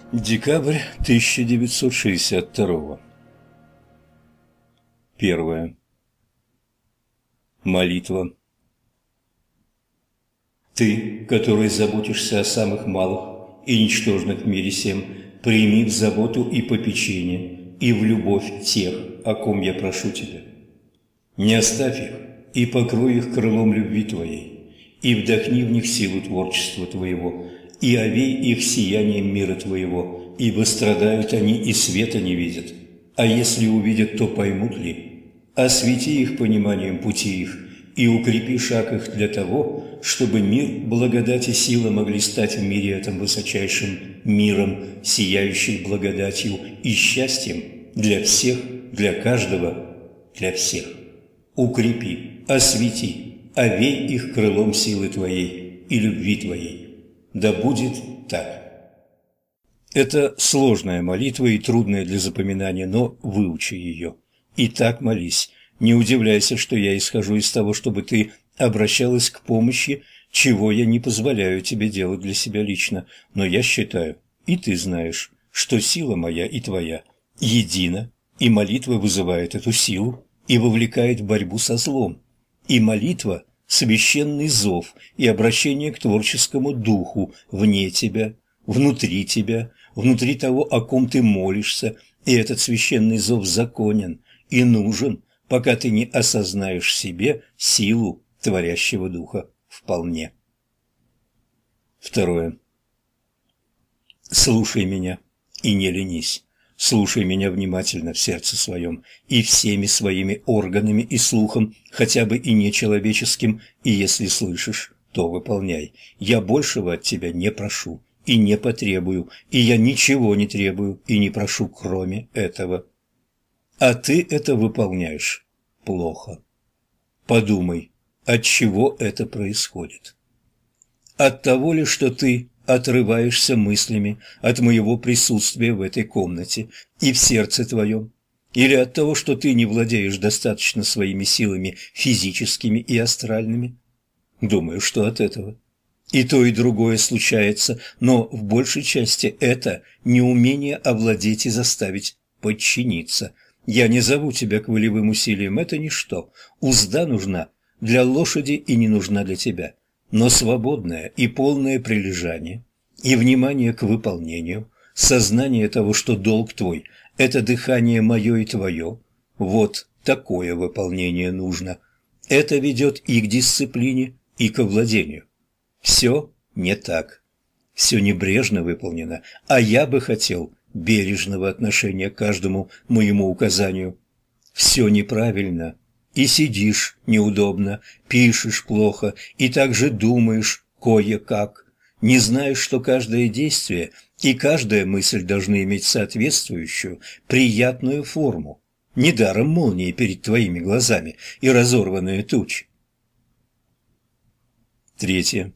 Декабрь 1962. Первое. Молитва. Ты, который заботишься о самых малых и ничтожных в мире сем, прими в заботу и попечение, и в любовь тех, о ком я прошу тебя. Не оставь их и покрой их крылом любви твоей, и вдохни в них силу творчества твоего, и овей их сиянием мира твоего, ибо страдают они и света не видят. А если увидят, то поймут ли? Освети их пониманием пути их, и укрепи шаг их для того, чтобы мир, благодать и сила могли стать в мире этом высочайшим миром, сияющим благодатью и счастьем для всех, для каждого, для всех. Укрепи, освети, овей их крылом силы твоей и любви твоей. Да будет так. Это сложная молитва и трудная для запоминания, но выучи ее. И так молись. Не удивляйся, что я исхожу из того, чтобы ты обращалась к помощи, чего я не позволяю тебе делать для себя лично. Но я считаю, и ты знаешь, что сила моя и твоя едина, и молитва вызывает эту силу и вовлекает в борьбу со злом. И молитва – священный зов и обращение к творческому духу вне тебя, внутри того, о ком ты молишься, и этот священный зов законен и нужен, пока ты не осознаешь в себе силу творящего духа вполне. Второе. Слушай меня и не ленись. Слушай меня внимательно в сердце своем и всеми своими органами и слухом, хотя бы и нечеловеческим, и если слышишь, то выполняй. Я большего от тебя не прошу и не потребую, и я ничего не требую и не прошу, кроме этого. А ты это выполняешь плохо. Подумай, от чего это происходит? От того ли, что ты отрываешься мыслями от моего присутствия в этой комнате и в сердце твоем, или от того, что ты не владеешь достаточно своими силами физическими и астральными? Думаю, что от этого. И то, и другое случается, но в большей части это неумение овладеть и заставить подчиниться. Я не зову тебя к волевым усилиям, это ничто. Узда нужна для лошади и не нужна для тебя. Но свободное и полное прилежание и внимание к выполнению, сознание того, что долг твой – это дыхание мое и твое, вот такое выполнение нужно. Это ведет и к дисциплине, и к овладению. Все не так. Все небрежно выполнено, а я бы хотел бережного отношения к каждому моему указанию. Все неправильно. И сидишь неудобно, пишешь плохо, и также думаешь кое-как. Не знаешь, что каждое действие и каждая мысль должны иметь соответствующую, приятную форму. Недаром молнии перед твоими глазами и разорванные тучи. Третье.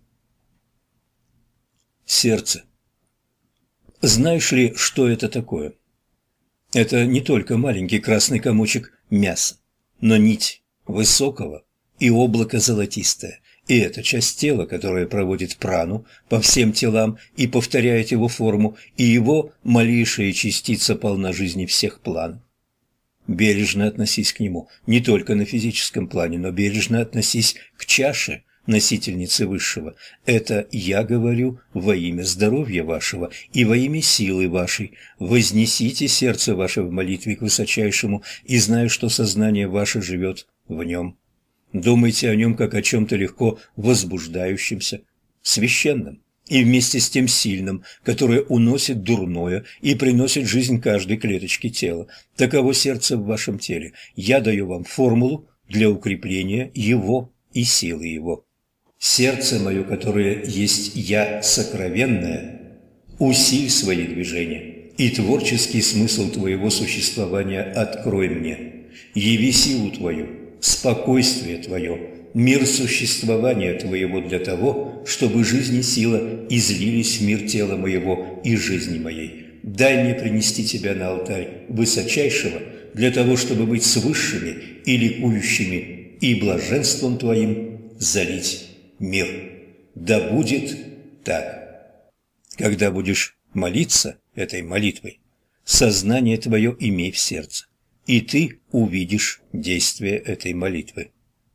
Сердце. Знаешь ли, что это такое? Это не только маленький красный комочек мяса, но нить высокого и облако золотистое, и это часть тела, которая проводит прану по всем телам и повторяет его форму, и его малейшая частица полна жизни всех планов. Бережно относись к нему, не только на физическом плане, но бережно относись к чаше, носительницы высшего. Это я говорю во имя здоровья вашего и во имя силы вашей. Вознесите сердце ваше в молитве к высочайшему, и зная, что сознание ваше живет в нем. Думайте о нем как о чем-то легко возбуждающемся, священном и вместе с тем сильным, которое уносит дурное и приносит жизнь каждой клеточке тела. Таково сердце в вашем теле. Я даю вам формулу для укрепления его и силы его. Сердце мое, которое есть я сокровенное, усиль свои движения, и творческий смысл твоего существования открой мне. Яви силу твою, спокойствие твое, мир существования твоего для того, чтобы жизнь и сила излились в мир тела моего и жизни моей. Дай мне принести тебя на алтарь высочайшего для того, чтобы быть с высшими и ликующими, и блаженством твоим залить мир. Да будет так. Когда будешь молиться этой молитвой. Сознание твое имей в сердце, и ты увидишь действие этой молитвы.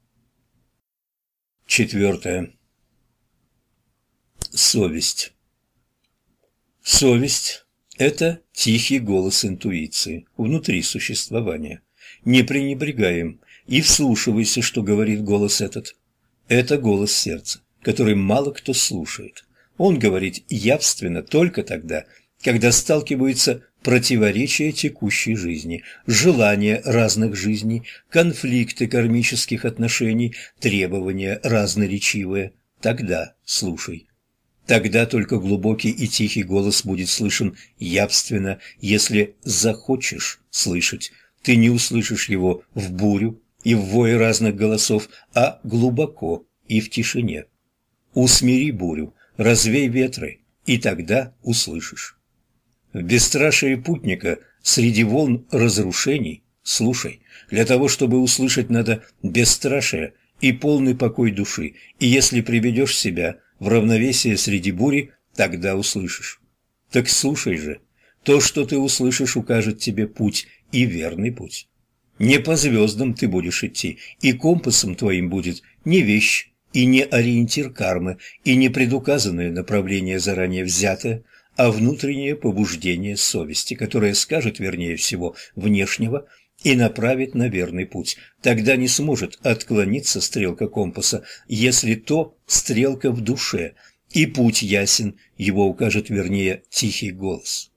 4. Совесть. Совесть – это тихий голос интуиции внутри существования. Не пренебрегай им и вслушивайся, что говорит голос этот. Это голос сердца, который мало кто слушает. Он говорит явственно только тогда, когда сталкиваются противоречия текущей жизни, желания разных жизней, конфликты кармических отношений, требования разноречивые. Тогда слушай. Тогда только глубокий и тихий голос будет слышен явственно, если захочешь слышать. Ты не услышишь его в бурю и в вое разных голосов, а глубоко и в тишине. Усмири бурю, развей ветры, и тогда услышишь. В бесстрашии путника среди волн разрушений слушай. Для того, чтобы услышать, надо бесстрашие и полный покой души, и если приведешь себя в равновесие среди бури, тогда услышишь. Так слушай же. То, что ты услышишь, укажет тебе путь, и верный путь. Не по звездам ты будешь идти, и компасом твоим будет не вещь, и не ориентир кармы, и не предуказанное направление заранее взятое, а внутреннее побуждение совести, которое скажет, вернее всего, внешнего, и направит на верный путь. Тогда не сможет отклониться стрелка компаса, если то стрелка в душе, и путь ясен, его укажет, вернее, тихий голос.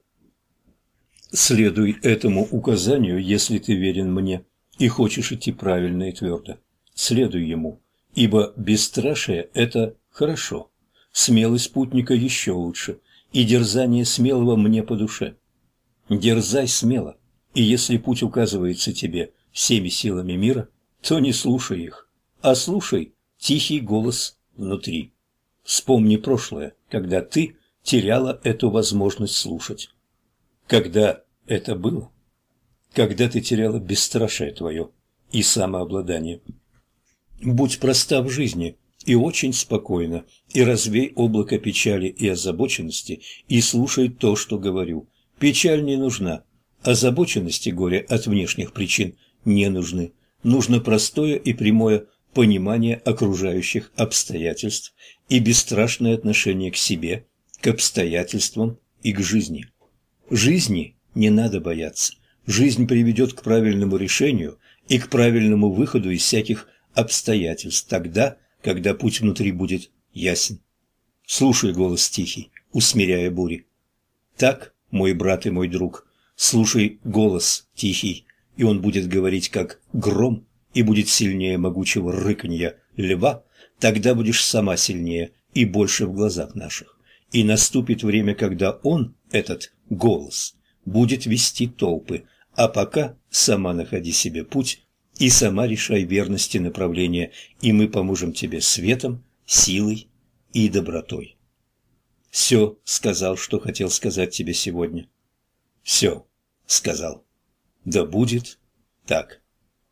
Следуй этому указанию, если ты верен мне и хочешь идти правильно и твердо. Следуй ему, ибо бесстрашие – это хорошо, смелость путника еще лучше, и дерзание смелого мне по душе. Дерзай смело, и если путь указывается тебе всеми силами мира, то не слушай их, а слушай тихий голос внутри. Вспомни прошлое, когда ты теряла эту возможность слушать. Когда это было? Когда ты теряла бесстрашие твое и самообладание. Будь проста в жизни и очень спокойно, и развей облако печали и озабоченности, и слушай то, что говорю. Печаль не нужна, озабоченность и горе от внешних причин не нужны. Нужно простое и прямое понимание окружающих обстоятельств и бесстрашное отношение к себе, к обстоятельствам и к жизни. Жизни не надо бояться. Жизнь приведет к правильному решению и к правильному выходу из всяких обстоятельств тогда, когда путь внутри будет ясен. Слушай голос тихий, усмиряя бури. Так, мой брат и мой друг, слушай голос тихий, и он будет говорить как гром и будет сильнее могучего рыканья льва, тогда будешь сама сильнее и больше в глазах наших. И наступит время, когда он, этот голос, будет вести толпы, а пока сама находи себе путь и сама решай верности направления, и мы поможем тебе светом, силой и добротой. Все сказал, что хотел сказать тебе сегодня. Все сказал. Да будет так.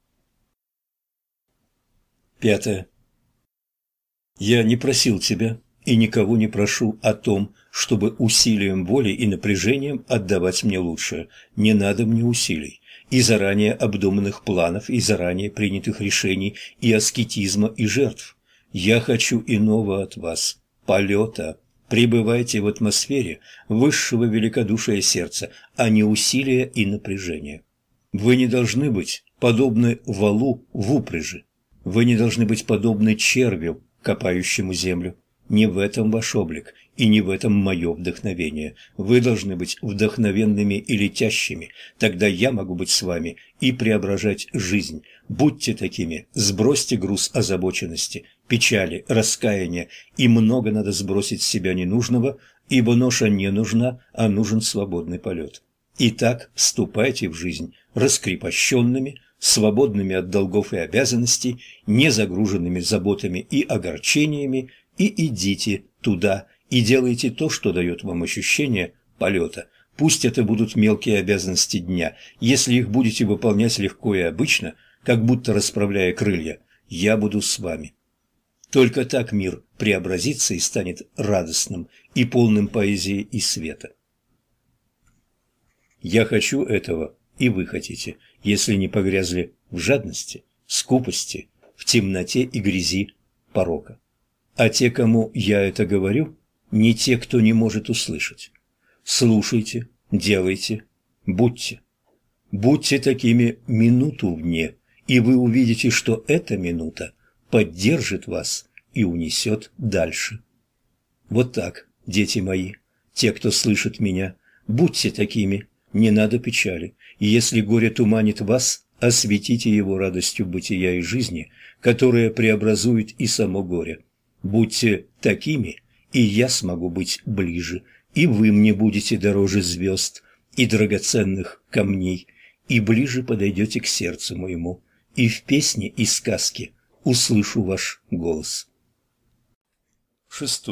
5. Я не просил тебя и никого не прошу о том, чтобы усилием воли и напряжением отдавать мне лучшее. Не надо мне усилий, и заранее обдуманных планов, и заранее принятых решений, и аскетизма, и жертв. Я хочу иного от вас, полета. Пребывайте в атмосфере высшего великодушия сердца, а не усилия и напряжения. Вы не должны быть подобны валу в упряжи. Вы не должны быть подобны червю, копающему землю. Не в этом ваш облик, и не в этом мое вдохновение. Вы должны быть вдохновенными и летящими. Тогда я могу быть с вами и преображать жизнь. Будьте такими, сбросьте груз озабоченности, печали, раскаяния, и много надо сбросить с себя ненужного, ибо ноша не нужна, а нужен свободный полет. Итак, вступайте в жизнь раскрепощенными, свободными от долгов и обязанностей, не загруженными заботами и огорчениями, и идите туда, и делайте то, что дает вам ощущение полета. Пусть это будут мелкие обязанности дня. Если их будете выполнять легко и обычно, как будто расправляя крылья, я буду с вами. Только так мир преобразится и станет радостным и полным поэзии и света. Я хочу этого, и вы хотите, если не погрязли в жадности, скупости, в темноте и грязи порока. А те, кому я это говорю, не те, кто не может услышать. Слушайте, делайте, будьте. Будьте такими минуту в дне, и вы увидите, что эта минута поддержит вас и унесет дальше. Вот так, дети мои, те, кто слышит меня, будьте такими, не надо печали, и если горе туманит вас, осветите его радостью бытия и жизни, которая преобразует и само горе. Будьте такими, и я смогу быть ближе, и вы мне будете дороже звезд и драгоценных камней, и ближе подойдете к сердцу моему, и в песне и сказке услышу ваш голос. 6.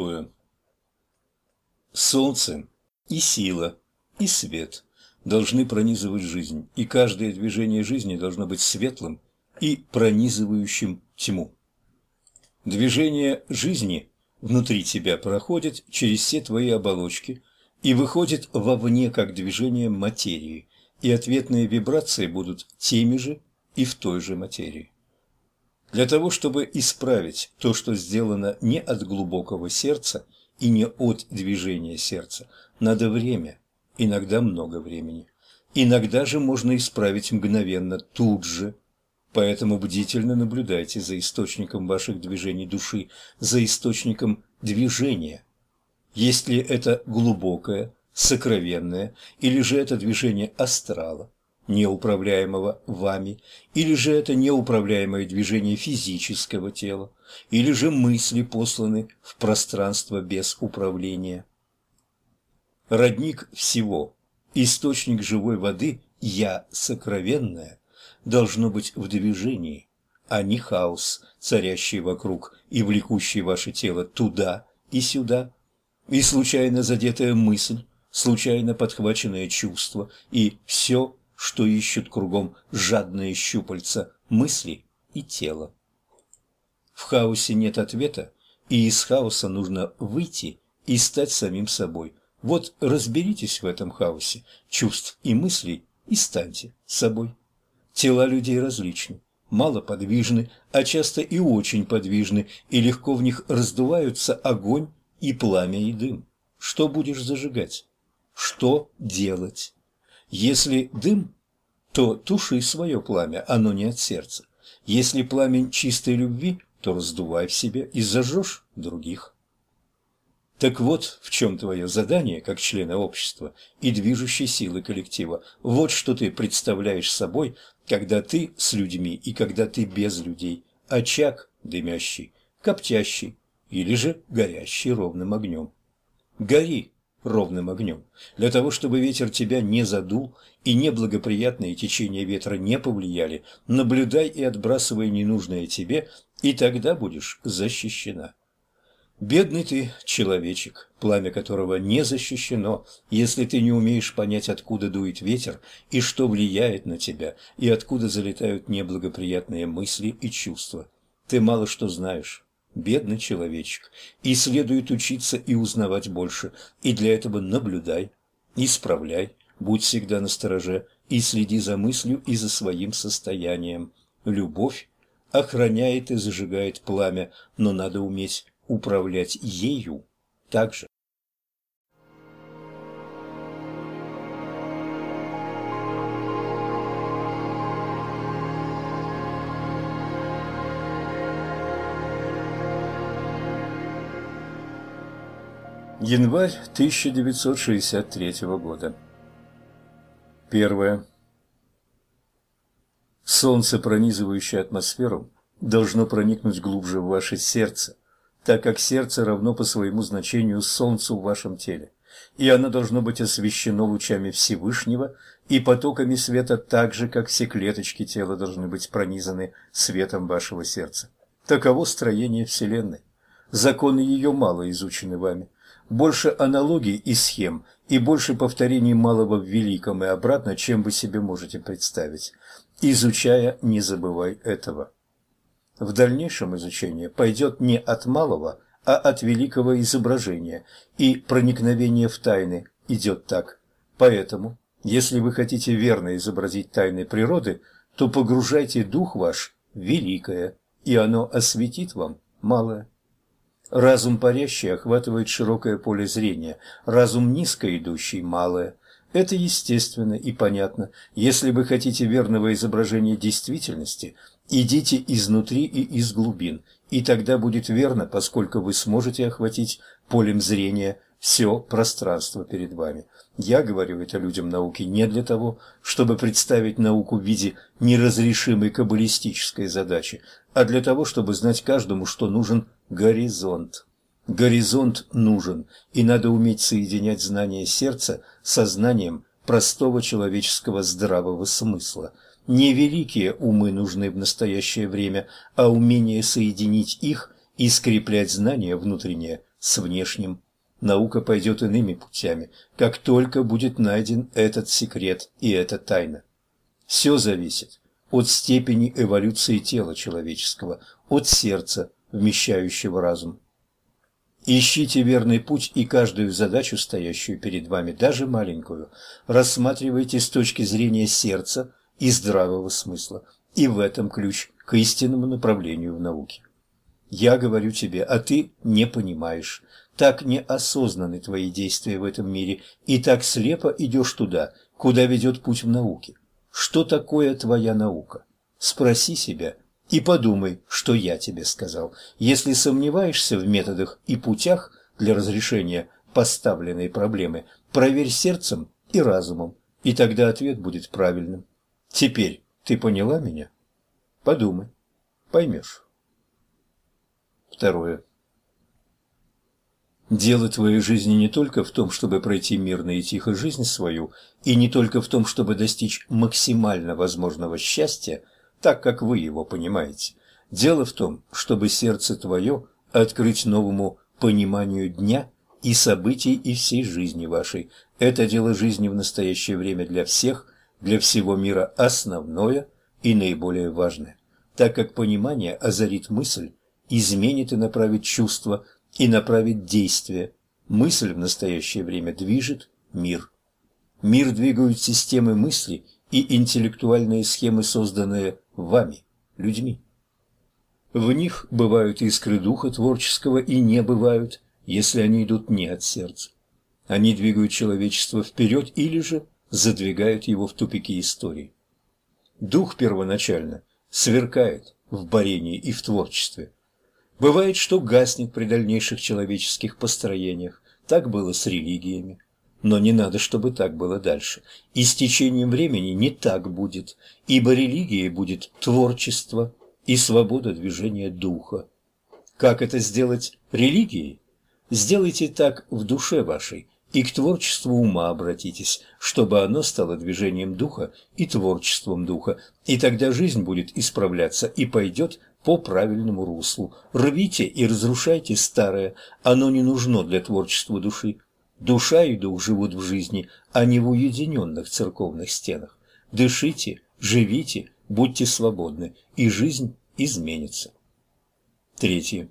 Солнце и сила, и свет должны пронизывать жизнь, и каждое движение жизни должно быть светлым и пронизывающим тьму. Движение жизни внутри тебя проходит через все твои оболочки и выходит вовне как движение материи, и ответные вибрации будут теми же и в той же материи. Для того, чтобы исправить то, что сделано не от глубокого сердца и не от движения сердца, надо время, иногда много времени. Иногда же можно исправить мгновенно, тут же. Поэтому бдительно наблюдайте за источником ваших движений души, за источником движения. Есть ли это глубокое, сокровенное, или же это движение астрала, неуправляемого вами, или же это неуправляемое движение физического тела, или же мысли посланы в пространство без управления. Родник всего, источник живой воды, я сокровенное, должно быть в движении, а не хаос, царящий вокруг и влекущий ваше тело туда и сюда, и случайно задетая мысль, случайно подхваченное чувство, и все, что ищут кругом жадные щупальца мысли и тела. В хаосе нет ответа, и из хаоса нужно выйти и стать самим собой. Вот разберитесь в этом хаосе чувств и мыслей и станьте собой. Тела людей различны, малоподвижны, а часто и очень подвижны, и легко в них раздуваются огонь и пламя и дым. Что будешь зажигать? Что делать? Если дым, то туши свое пламя, оно не от сердца. Если пламень чистой любви, то раздувай в себе и зажжешь других. Так вот, в чем твое задание, как члена общества и движущей силы коллектива. Вот что ты представляешь собой, когда ты с людьми и когда ты без людей. Очаг дымящий, коптящий или же горящий ровным огнем. Гори ровным огнем, для того, чтобы ветер тебя не задул и неблагоприятные течения ветра не повлияли. Наблюдай и отбрасывай ненужное тебе, и тогда будешь защищена. Бедный ты человечек, пламя которого не защищено, если ты не умеешь понять, откуда дует ветер и что влияет на тебя, и откуда залетают неблагоприятные мысли и чувства. Ты мало что знаешь, бедный человечек, и следует учиться и узнавать больше, и для этого наблюдай, исправляй, будь всегда настороже и следи за мыслью и за своим состоянием. Любовь охраняет и зажигает пламя, но надо уметь управлять ею также. Январь 1963 года. 1. Солнце, пронизывающее атмосферу, должно проникнуть глубже в ваше сердце, так как сердце равно по своему значению Солнцу в вашем теле, и оно должно быть освещено лучами Всевышнего и потоками света так же, как все клеточки тела должны быть пронизаны светом вашего сердца. Таково строение Вселенной. Законы ее мало изучены вами. Больше аналогий и схем, и больше повторений малого в великом и обратно, чем вы себе можете представить. Изучая, не забывай этого. В дальнейшем изучение пойдет не от малого, а от великого изображения, и проникновение в тайны идет так. Поэтому, Если вы хотите верно изобразить тайны природы, то погружайте дух ваш в великое, и оно осветит вам малое. Разум парящий охватывает широкое поле зрения, разум низко идущий – малое. Это естественно и понятно. Если вы хотите верного изображения действительности, идите изнутри и из глубин, и тогда будет верно, поскольку вы сможете охватить полем зрения все пространство перед вами. Я говорю это людям науки не для того, чтобы представить науку в виде неразрешимой каббалистической задачи, а для того, чтобы знать каждому, что нужен горизонт. Горизонт нужен, и надо уметь соединять знание сердца со знанием простого человеческого здравого смысла. Не великие умы нужны в настоящее время, а умение соединить их и скреплять знание внутреннее с внешним. Наука пойдет иными путями, как только будет найден этот секрет и эта тайна. Все зависит от степени эволюции тела человеческого, от сердца, вмещающего разум. Ищите верный путь и каждую задачу, стоящую перед вами, даже маленькую, рассматривайте с точки зрения сердца и здравого смысла, и в этом ключ к истинному направлению в науке. Я говорю тебе, а ты не понимаешь. Так неосознанны твои действия в этом мире, и так слепо идешь туда, куда ведет путь в науке. Что такое твоя наука? Спроси себя и подумай, что я тебе сказал. Если сомневаешься в методах и путях для разрешения поставленной проблемы, проверь сердцем и разумом, и тогда ответ будет правильным. Теперь ты поняла меня? Подумай, поймешь. Второе. Дело твоей жизни не только в том, чтобы пройти мирно и тихо жизнь свою, и не только в том, чтобы достичь максимально возможного счастья, так как вы его понимаете. Дело в том, чтобы сердце твое открыть новому пониманию дня и событий и всей жизни вашей. Это дело жизни в настоящее время для всех, для всего мира основное и наиболее важное, так как понимание озарит мысль, изменит и направит чувства, и направить действие. Мысль в настоящее время движет мир. Мир двигают системы мысли и интеллектуальные схемы, созданные вами, людьми. В них бывают искры духа творческого и не бывают, если они идут не от сердца. Они двигают человечество вперед или же задвигают его в тупики истории. Дух первоначально сверкает в борении и в творчестве. Бывает, что гаснет при дальнейших человеческих построениях. Так было с религиями. Но не надо, чтобы так было дальше. И с течением времени не так будет, ибо религией будет творчество и свобода движения духа. Как это сделать религией? Сделайте так в душе вашей и к творчеству ума обратитесь, чтобы оно стало движением духа и творчеством духа, и тогда жизнь будет исправляться и пойдет по правильному руслу. Рвите и разрушайте старое, оно не нужно для творчества души. Душа и дух живут в жизни, а не в уединенных церковных стенах. Дышите, живите, будьте свободны, и жизнь изменится. Третье.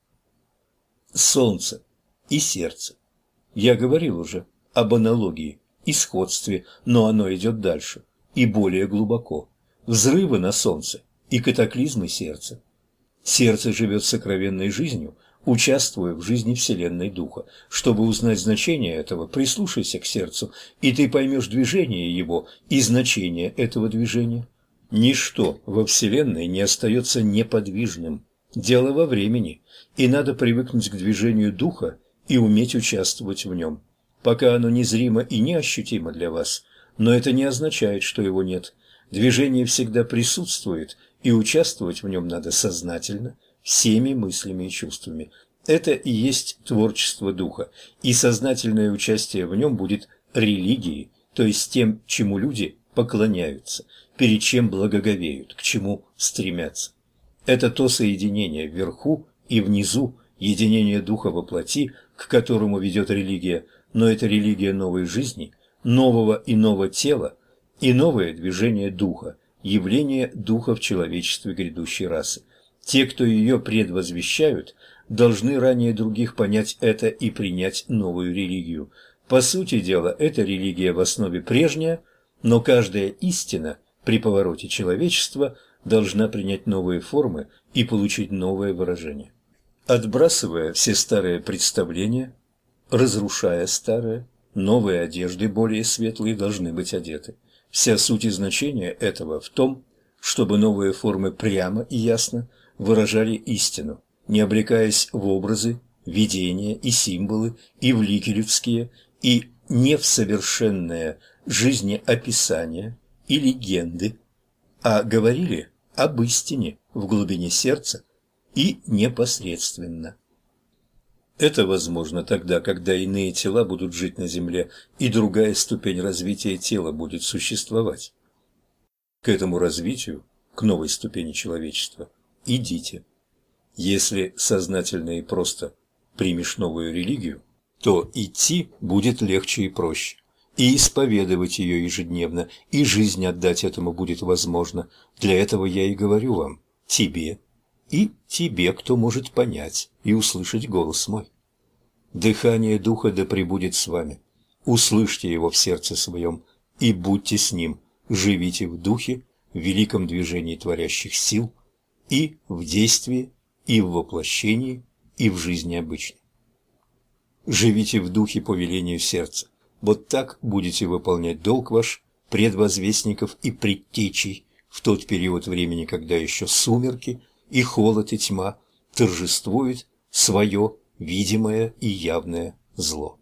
Солнце и сердце. Я говорил уже об аналогии и сходстве, но оно идет дальше и более глубоко. Взрывы на солнце и катаклизмы сердца. Сердце живет сокровенной жизнью, участвуя в жизни Вселенной Духа. Чтобы узнать значение этого, прислушайся к сердцу, и ты поймешь движение его и значение этого движения. Ничто во Вселенной не остается неподвижным. Дело во времени, и надо привыкнуть к движению Духа и уметь участвовать в нем. Пока оно незримо и неощутимо для вас, но это не означает, что его нет. Движение всегда присутствует, и участвовать в нем надо сознательно, всеми мыслями и чувствами. Это и есть творчество духа, и сознательное участие в нем будет религией, то есть тем, чему люди поклоняются, перед чем благоговеют, к чему стремятся. Это то соединение вверху и внизу, единение духа во плоти, к которому ведет религия, но это религия новой жизни, нового иного тела и новое движение духа, явление духа в человечестве грядущей расы. Те, кто ее предвозвещают, должны ранее других понять это и принять новую религию. По сути дела, эта религия в основе прежняя, но каждая истина при повороте человечества должна принять новые формы и получить новое выражение. Отбрасывая все старые представления, разрушая старые, новые одежды, более светлые, должны быть одеты. Вся суть и значение этого в том, чтобы новые формы прямо и ясно выражали истину, не облекаясь в образы, видения и символы, и в лики людские, и не в совершенное жизнеописание и легенды, а говорили об истине в глубине сердца и непосредственно. Это возможно тогда, когда иные тела будут жить на Земле, и другая ступень развития тела будет существовать. К этому развитию, к новой ступени человечества, идите. Если сознательно и просто примешь новую религию, то идти будет легче и проще, и исповедовать ее ежедневно, и жизнь отдать этому будет возможно. Для этого я и говорю вам, тебе и тебе, кто может понять и услышать голос мой. Дыхание Духа да пребудет с вами. Услышьте его в сердце своем и будьте с ним. Живите в Духе, в великом движении творящих сил, и в действии, и в воплощении, и в жизни обычной. Живите в Духе по велению сердца. Вот так будете выполнять долг ваш предвозвестников и предтечей в тот период времени, когда еще сумерки и холод и тьма торжествуют свое видимое и явное зло.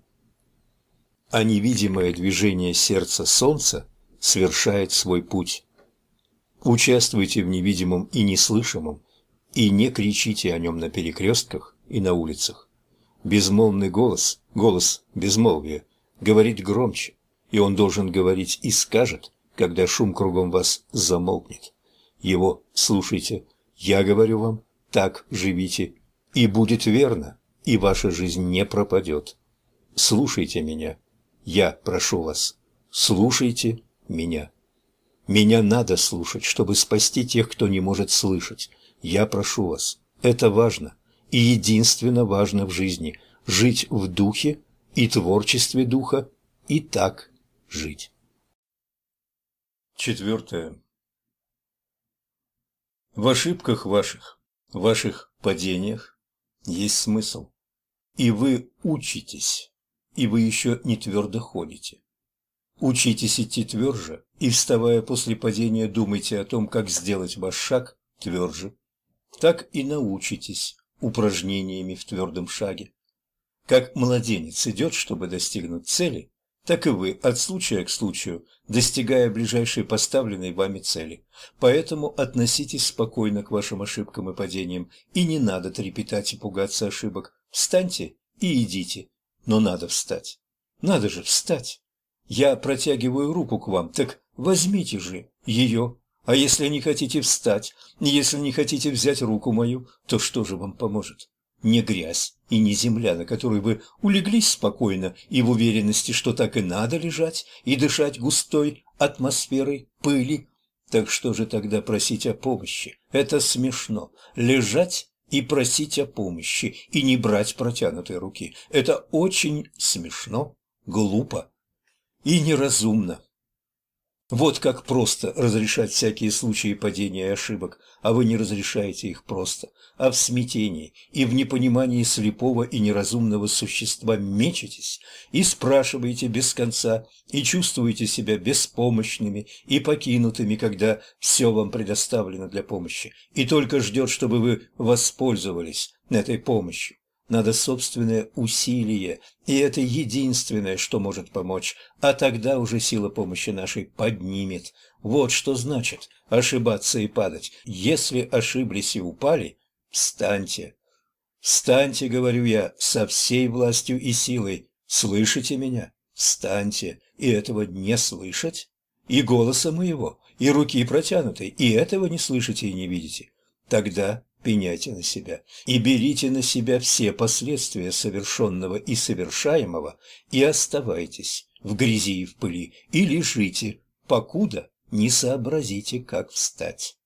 А невидимое движение сердца солнца совершает свой путь. Участвуйте в невидимом и неслышимом, и не кричите о нем на перекрестках и на улицах. Безмолвный голос, голос безмолвия, говорит громче, и он должен говорить и скажет, когда шум кругом вас замолкнет. Его слушайте, я говорю вам, так живите, и будет верно, и ваша жизнь не пропадет. Слушайте меня, я прошу вас, слушайте меня. Меня надо слушать, чтобы спасти тех, кто не может слышать. Я прошу вас, это важно, и единственно важно в жизни – жить в духе и творчестве духа, и так жить. 4. В ошибках ваших, в ваших падениях есть смысл. И вы учитесь, и вы еще не твердо ходите. Учитесь идти тверже, и, вставая после падения, думайте о том, как сделать ваш шаг тверже. Так и научитесь упражнениями в твердом шаге. Как младенец идет, чтобы достигнуть цели, так и вы от случая к случаю, достигая ближайшей поставленной вами цели. Поэтому относитесь спокойно к вашим ошибкам и падениям, и не надо трепетать и пугаться ошибок. Встаньте и идите, но надо встать. Надо же встать. Я протягиваю руку к вам, так возьмите же ее. А если не хотите встать, если не хотите взять руку мою, то что же вам поможет? Не грязь и не земля, на которой вы улеглись спокойно и в уверенности, что так и надо лежать и дышать густой атмосферой пыли. Так что же тогда просить о помощи? Это смешно. Лежать и просить о помощи, и не брать протянутой руки. Это очень смешно, глупо и неразумно. Вот как просто разрешать всякие случаи падения и ошибок, а вы не разрешаете их просто, а в смятении и в непонимании слепого и неразумного существа мечетесь и спрашиваете без конца, и чувствуете себя беспомощными и покинутыми, когда все вам предоставлено для помощи, и только ждет, чтобы вы воспользовались этой помощью. Надо собственное усилие, и это единственное, что может помочь, а тогда уже сила помощи нашей поднимет. Вот что значит ошибаться и падать. Если ошиблись и упали, встаньте. Встаньте, говорю я, со всей властью и силой. Слышите меня? Встаньте. И этого не слышать? И голоса моего, и руки протянутой, и этого не слышите и не видите? Тогда пеняйте на себя и берите на себя все последствия совершенного и совершаемого и оставайтесь в грязи и в пыли и лежите, покуда не сообразите, как встать.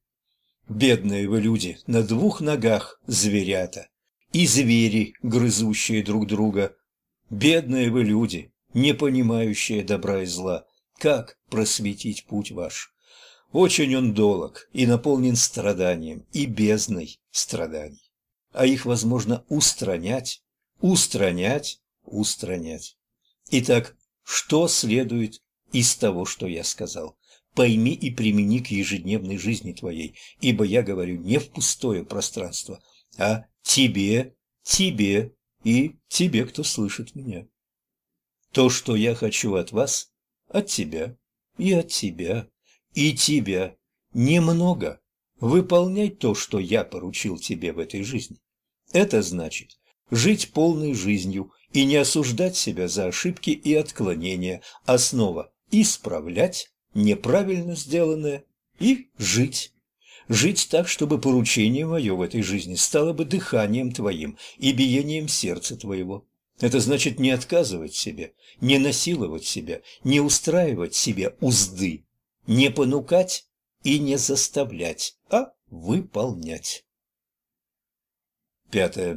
Бедные вы люди, на двух ногах зверята, и звери, грызущие друг друга. Бедные вы люди, не понимающее добра и зла, как просветить путь ваш? Очень он долог и наполнен страданием и бездной страданий, а их возможно устранять, устранять, устранять. Итак, что следует из того, что я сказал? Пойми и примени к ежедневной жизни твоей, ибо я говорю не в пустое пространство, а тебе, тебе и тебе, кто слышит меня. То, что я хочу от вас, от тебя и от тебя, и тебя, немного, выполнять то, что я поручил тебе в этой жизни. Это значит жить полной жизнью и не осуждать себя за ошибки и отклонения, а снова исправлять неправильно сделанное и жить. Жить так, чтобы поручение мое в этой жизни стало бы дыханием твоим и биением сердца твоего. Это значит не отказывать себе, не насиловать себя, не устраивать себе узды, не понукать и не заставлять, а выполнять. 5.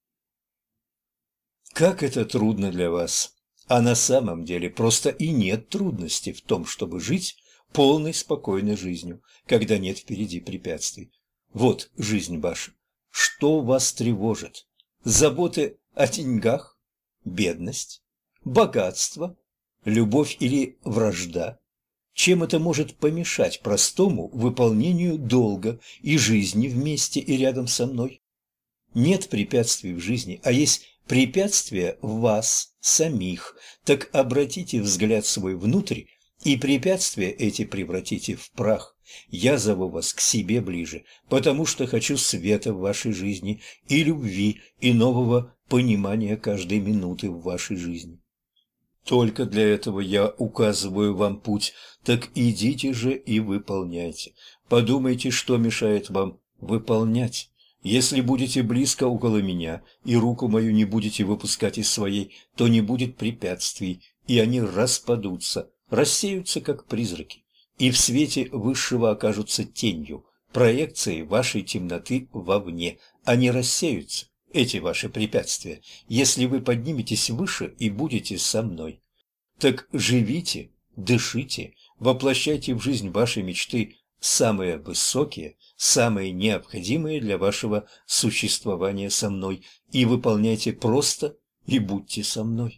Как это трудно для вас, а на самом деле просто и нет трудности в том, чтобы жить полной спокойной жизнью, когда нет впереди препятствий. Вот жизнь ваша. Что вас тревожит? Заботы о деньгах? Бедность? Богатство? Любовь или вражда? Чем это может помешать простому выполнению долга и жизни вместе и рядом со мной? Нет препятствий в жизни, а есть препятствия в вас самих. Так обратите взгляд свой внутрь, и препятствия эти превратите в прах. Я зову вас к себе ближе, потому что хочу света в вашей жизни и любви, и нового понимания каждой минуты в вашей жизни. Только для этого я указываю вам путь, так идите же и выполняйте. Подумайте, что мешает вам выполнять. Если будете близко около меня и руку мою не будете выпускать из своей, то не будет препятствий, и они распадутся, рассеются, как призраки, и в свете высшего окажутся тенью, проекцией вашей темноты вовне. Они рассеются, эти ваши препятствия, если вы подниметесь выше и будете со мной. Так живите, дышите, воплощайте в жизнь ваши мечты, самые высокие, самые необходимые для вашего существования со мной, и выполняйте просто и будьте со мной.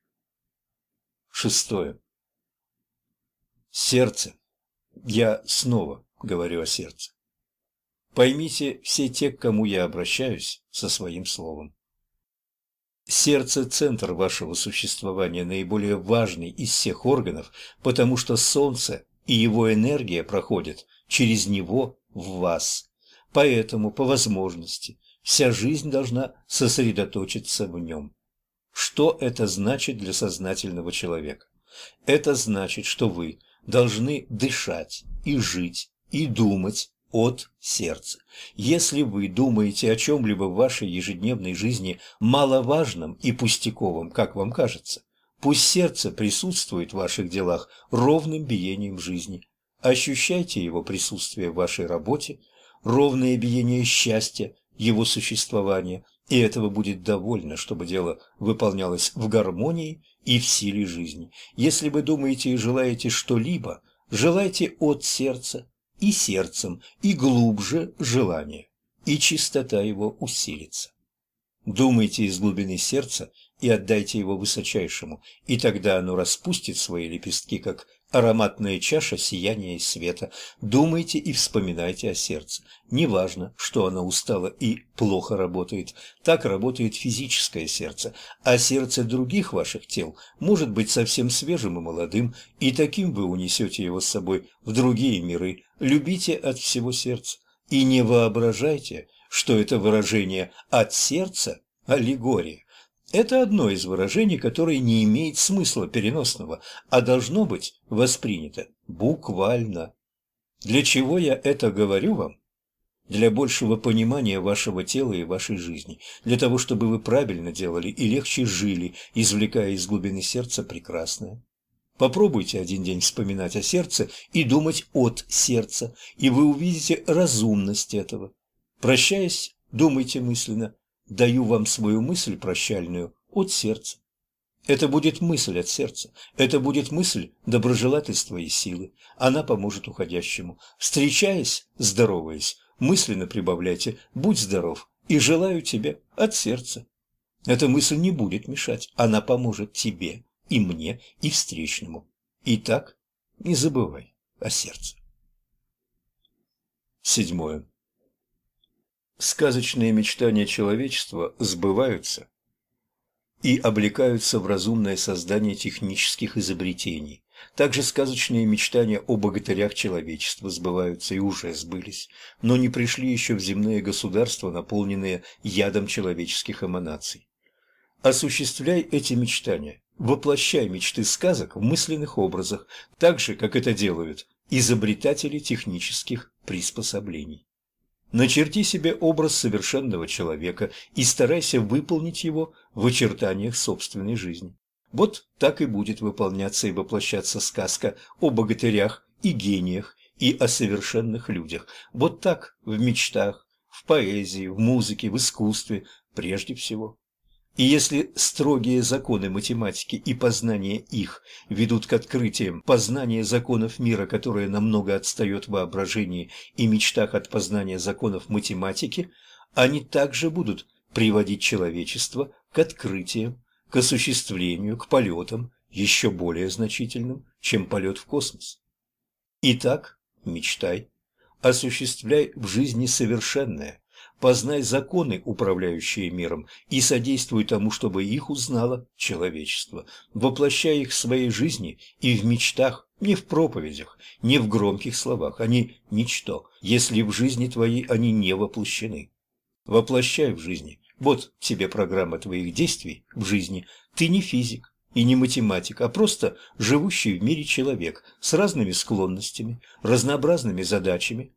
6. Сердце. Я снова говорю о сердце. Поймите все те, к кому я обращаюсь со своим словом. Сердце – центр вашего существования, наиболее важный из всех органов, потому что Солнце и его энергия проходят через него в вас. Поэтому, по возможности, вся жизнь должна сосредоточиться в нем. Что это значит для сознательного человека? Это значит, что вы должны дышать и жить и думать от сердца. Если вы думаете о чем-либо в вашей ежедневной жизни маловажном и пустяковом, как вам кажется, пусть сердце присутствует в ваших делах ровным биением жизни. Ощущайте его присутствие в вашей работе, ровное биение счастья, его существования, и этого будет довольно, чтобы дело выполнялось в гармонии и в силе жизни. Если вы думаете и желаете что-либо, желайте от сердца, и сердцем, и глубже желание, и чистота его усилится. Думайте из глубины сердца и отдайте его высочайшему, и тогда оно распустит свои лепестки, как ароматная чаша сияния и света. Думайте и вспоминайте о сердце. Неважно, что оно устало и плохо работает, так работает физическое сердце, а сердце других ваших тел может быть совсем свежим и молодым, и таким вы унесете его с собой в другие миры. Любите от всего сердца и не воображайте, что это выражение «от сердца» – аллегория. Это одно из выражений, которое не имеет смысла переносного, а должно быть воспринято буквально. Для чего я это говорю вам? Для большего понимания вашего тела и вашей жизни, для того, чтобы вы правильно делали и легче жили, извлекая из глубины сердца прекрасное. Попробуйте один день вспоминать о сердце и думать от сердца, и вы увидите разумность этого. Прощаясь, думайте мысленно: даю вам свою мысль прощальную от сердца. Это будет мысль от сердца, это будет мысль доброжелательства и силы. Она поможет уходящему. Встречаясь, здороваясь, мысленно прибавляйте «будь здоров» и желаю тебе от сердца. Эта мысль не будет мешать, она поможет тебе и мне, и встречному. Итак, не забывай о сердце. 7. Сказочные мечтания человечества сбываются и облекаются в разумное создание технических изобретений. Также сказочные мечтания о богатырях человечества сбываются и уже сбылись, но не пришли еще в земные государства, наполненные ядом человеческих эманаций. Осуществляй эти мечтания, воплощай мечты сказок в мысленных образах, так же, как это делают изобретатели технических приспособлений. Начерти себе образ совершенного человека и старайся выполнить его в очертаниях собственной жизни. Вот так и будет выполняться и воплощаться сказка о богатырях и гениях и о совершенных людях. Вот так в мечтах, в поэзии, в музыке, в искусстве прежде всего. И если строгие законы математики и познание их ведут к открытиям познания законов мира, которое намного отстает в воображении и мечтах от познания законов математики, они также будут приводить человечество к открытиям, к осуществлению, к полетам, еще более значительным, чем полет в космос. Итак, мечтай, осуществляй в жизни совершенное, познай законы, управляющие миром, и содействуй тому, чтобы их узнало человечество. Воплощай их в своей жизни и в мечтах, не в проповедях, не в громких словах. Они – ничто, если в жизни твоей они не воплощены. Воплощай в жизни. Вот тебе программа твоих действий в жизни. Ты не физик и не математик, а просто живущий в мире человек с разными склонностями, разнообразными задачами.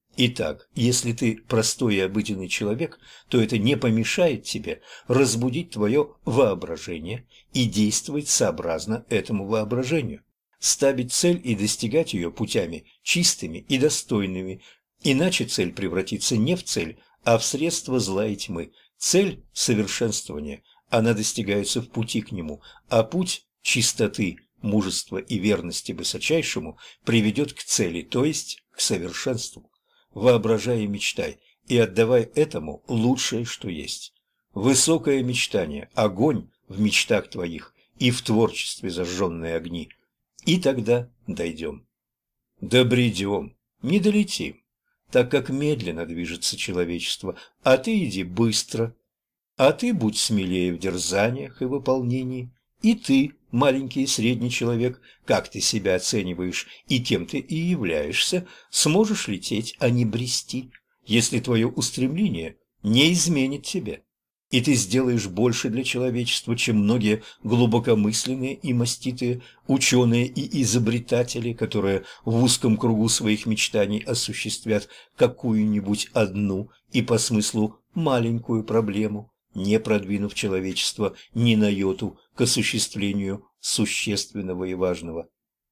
Итак, если ты простой и обыденный человек, то это не помешает тебе разбудить твое воображение и действовать сообразно этому воображению, ставить цель и достигать ее путями чистыми и достойными, иначе цель превратится не в цель, а в средство зла и тьмы. Цель – совершенствования, она достигается в пути к нему, а путь чистоты, мужества и верности высочайшему приведет к цели, то есть к совершенству. Воображай и мечтай, и отдавай этому лучшее, что есть. Высокое мечтание, огонь в мечтах твоих и в творчестве зажженные огни. И тогда дойдем. Добредем, не долетим, так как медленно движется человечество, а ты иди быстро. А ты будь смелее в дерзаниях и выполнении. И ты, маленький и средний человек, как ты себя оцениваешь и кем ты и являешься, сможешь лететь, а не брести, если твое устремление не изменит тебя. И ты сделаешь больше для человечества, чем многие глубокомысленные и маститые ученые и изобретатели, которые в узком кругу своих мечтаний осуществят какую-нибудь одну и по смыслу маленькую проблему, не продвинув человечество ни на йоту к осуществлению существенного и важного.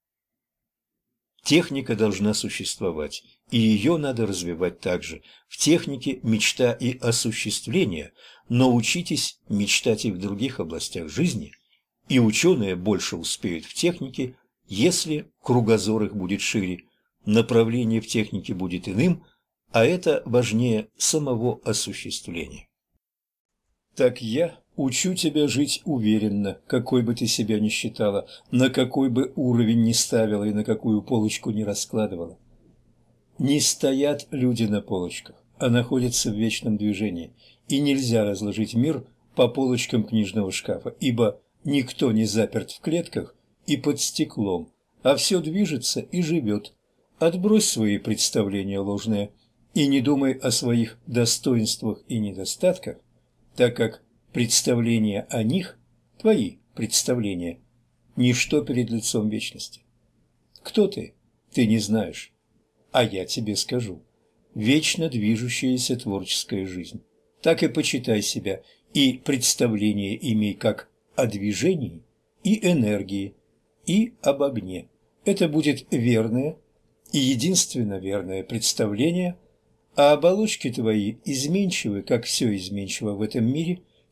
Техника должна существовать, и ее надо развивать также. В технике мечта и осуществление, но учитесь мечтать и в других областях жизни, и ученые больше успеют в технике, если кругозор их будет шире, направление в технике будет иным, а это важнее самого осуществления. Так я учу тебя жить уверенно, какой бы ты себя ни считала, на какой бы уровень ни ставила и на какую полочку ни раскладывала. Не стоят люди на полочках, а находятся в вечном движении, и нельзя разложить мир по полочкам книжного шкафа, ибо никто не заперт в клетках и под стеклом, а все движется и живет. Отбрось свои представления ложные и не думай о своих достоинствах и недостатках, так как представления о них, твои представления, ничто перед лицом вечности. Кто ты? Ты не знаешь. А я тебе скажу. Вечно движущаяся творческая жизнь. Так и почитай себя, и представление имей как о движении, и энергии, и об огне. Это будет верное и единственно верное представление, а оболочки твои изменчивы, как все изменчиво в этом мире,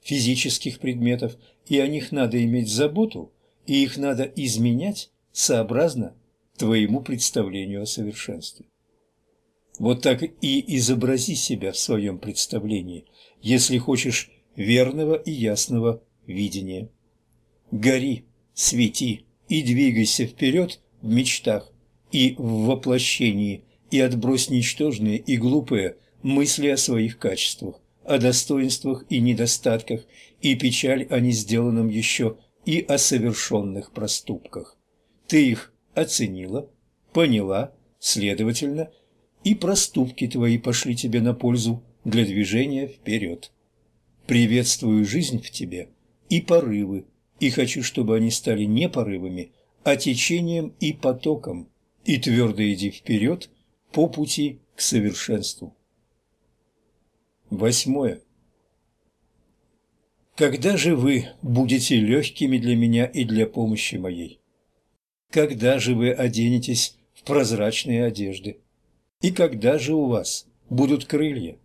физических предметов, и о них надо иметь заботу, и их надо изменять сообразно твоему представлению о совершенстве. Вот так и изобрази себя в своем представлении, если хочешь верного и ясного видения. Гори, свети и двигайся вперед в мечтах и в воплощении, и отбрось ничтожные и глупые мысли о своих качествах, о достоинствах и недостатках, и печаль о несделанном еще и о совершенных проступках. Ты их оценила, поняла, следовательно, и проступки твои пошли тебе на пользу для движения вперед. Приветствую жизнь в тебе и порывы, и хочу, чтобы они стали не порывами, а течением и потоком, и твердо иди вперед по пути к совершенству. 8. Когда же вы будете легкими для меня и для помощи моей? Когда же вы оденетесь в прозрачные одежды? И когда же у вас будут крылья?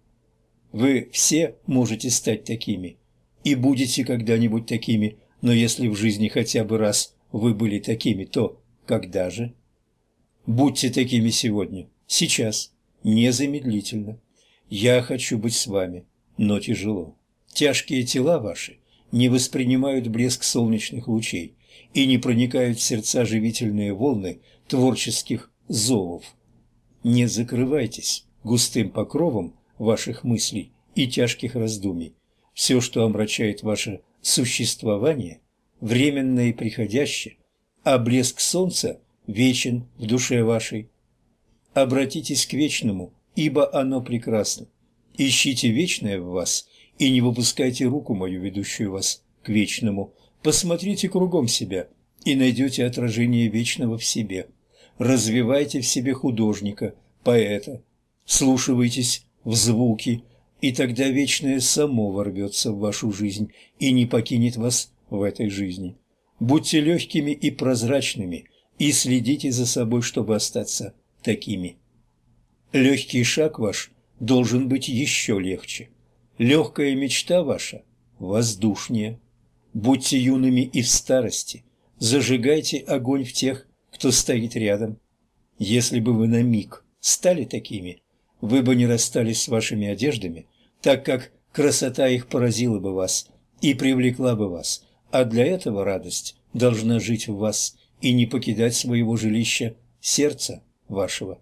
Вы все можете стать такими, и будете когда-нибудь такими, но если в жизни хотя бы раз вы были такими, то когда же? Будьте такими сегодня, сейчас, незамедлительно. Я хочу быть с вами, но тяжело. Тяжкие тела ваши не воспринимают блеск солнечных лучей и не проникают в сердца живительные волны творческих зовов. Не закрывайтесь густым покровом ваших мыслей и тяжких раздумий. Все, что омрачает ваше существование, временно и приходяще, а блеск солнца вечен в душе вашей. Обратитесь к вечному, ибо оно прекрасно. Ищите вечное в вас и не выпускайте руку мою, ведущую вас к вечному. Посмотрите кругом себя и найдете отражение вечного в себе. Развивайте в себе художника, поэта, вслушивайтесь в звуки, и тогда вечное само ворвется в вашу жизнь и не покинет вас в этой жизни. Будьте легкими и прозрачными, и следите за собой, чтобы остаться такими. Легкий шаг ваш должен быть еще легче. Легкая мечта ваша воздушнее. Будьте юными и в старости. Зажигайте огонь в тех, кто стоит рядом. Если бы вы на миг стали такими, вы бы не расстались с вашими одеждами, так как красота их поразила бы вас и привлекла бы вас, а для этого радость должна жить в вас и не покидать своего жилища сердца вашего.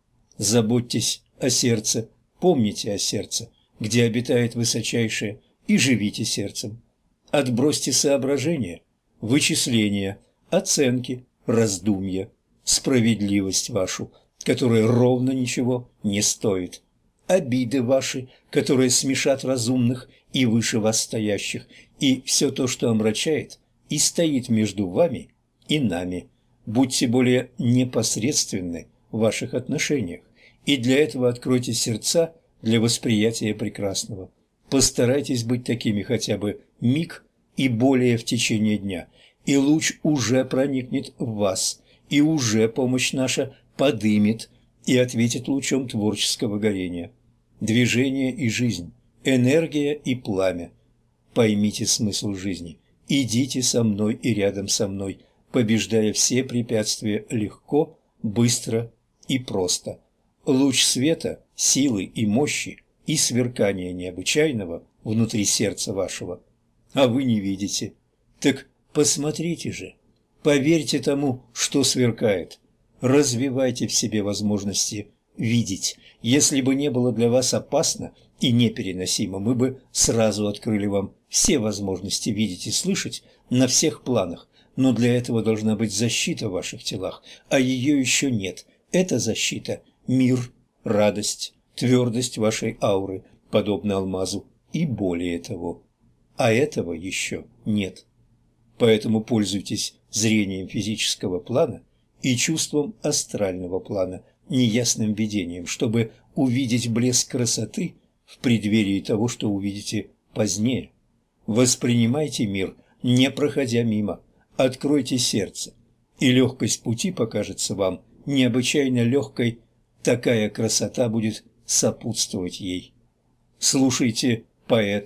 Заботьтесь о сердце, помните о сердце, где обитает высочайшее, и живите сердцем. Отбросьте соображения, вычисления, оценки, раздумья, справедливость вашу, которая ровно ничего не стоит, обиды ваши, которые смешат разумных и выше вас стоящих, и все то, что омрачает и стоит между вами и нами. Будьте более непосредственны в ваших отношениях, и для этого откройте сердца для восприятия прекрасного. Постарайтесь быть такими хотя бы миг и более в течение дня, и луч уже проникнет в вас, и уже помощь наша подымет и ответит лучом творческого горения. Движение и жизнь, энергия и пламя. Поймите смысл жизни, идите со мной и рядом со мной, побеждая все препятствия легко, быстро и просто. Луч света, силы и мощи и сверкания необычайного внутри сердца вашего. А вы не видите. Так посмотрите же, поверьте тому, что сверкает. Развивайте в себе возможности видеть. Если бы не было для вас опасно и непереносимо, мы бы сразу открыли вам все возможности видеть и слышать на всех планах. Но для этого должна быть защита в ваших телах, а ее еще нет. Эта защита – мир, радость, твердость вашей ауры, подобно алмазу, и более того. А этого еще нет. Поэтому пользуйтесь зрением физического плана и чувством астрального плана, неясным видением, чтобы увидеть блеск красоты в преддверии того, что увидите позднее. Воспринимайте мир, не проходя мимо, откройте сердце, и легкость пути покажется вам необычайно легкой, такая красота будет сопутствовать ей. Слушайте поэта,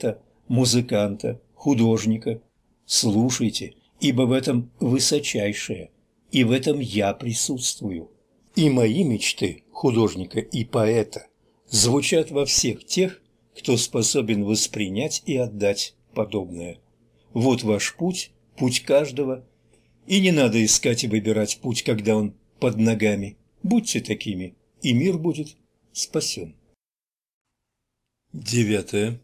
музыканта, художника. Слушайте, ибо в этом высочайшее, и в этом я присутствую. И мои мечты художника и поэта звучат во всех тех, кто способен воспринять и отдать подобное. Вот ваш путь, путь каждого, и не надо искать и выбирать путь, когда он под ногами. Будьте такими, и мир будет спасен. 9.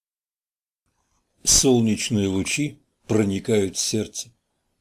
Солнечные лучи проникают в сердце.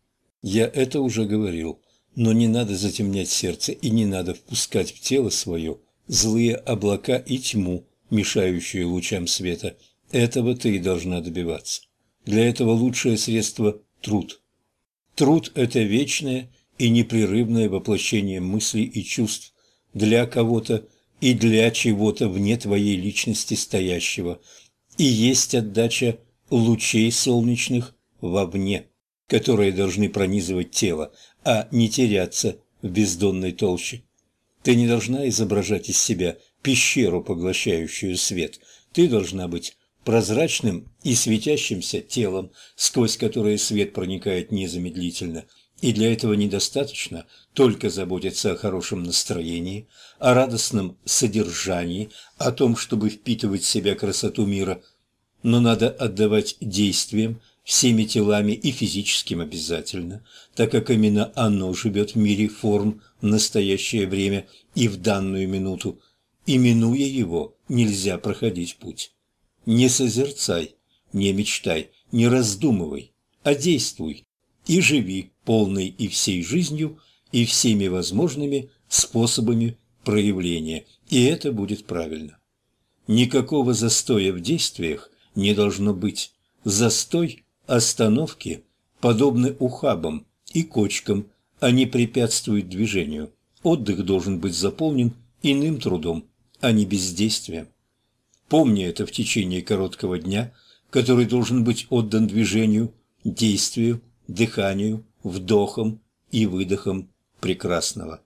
Я это уже говорил, но не надо затемнять сердце и не надо впускать в тело свое злые облака и тьму, мешающую лучам света. Этого ты и должна добиваться. Для этого лучшее средство – труд. Труд – это вечное и непрерывное воплощение мыслей и чувств для кого-то и для чего-то вне твоей личности стоящего, и есть отдача лучей солнечных вовне, которые должны пронизывать тело, а не теряться в бездонной толще. Ты не должна изображать из себя пещеру, поглощающую свет. Ты должна быть прозрачным и светящимся телом, сквозь которое свет проникает незамедлительно. И для этого недостаточно только заботиться о хорошем настроении, о радостном содержании, о том, чтобы впитывать в себя красоту мира, но надо отдавать действиям, всеми телами и физическим обязательно, так как именно оно живет в мире форм в настоящее время и в данную минуту, и, минуя его, нельзя проходить путь. Не созерцай, не мечтай, не раздумывай, а действуй и живи полной и всей жизнью, и всеми возможными способами проявления, и это будет правильно. Никакого застоя в действиях не должно быть. Застой, остановки подобны ухабам и кочкам, они препятствуют движению. Отдых должен быть заполнен иным трудом, а не бездействием. Помни это в течение короткого дня, который должен быть отдан движению, действию, дыханию, вдохом и выдохом прекрасного.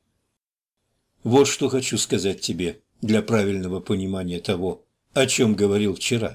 Вот что хочу сказать тебе для правильного понимания того, о чем говорил вчера.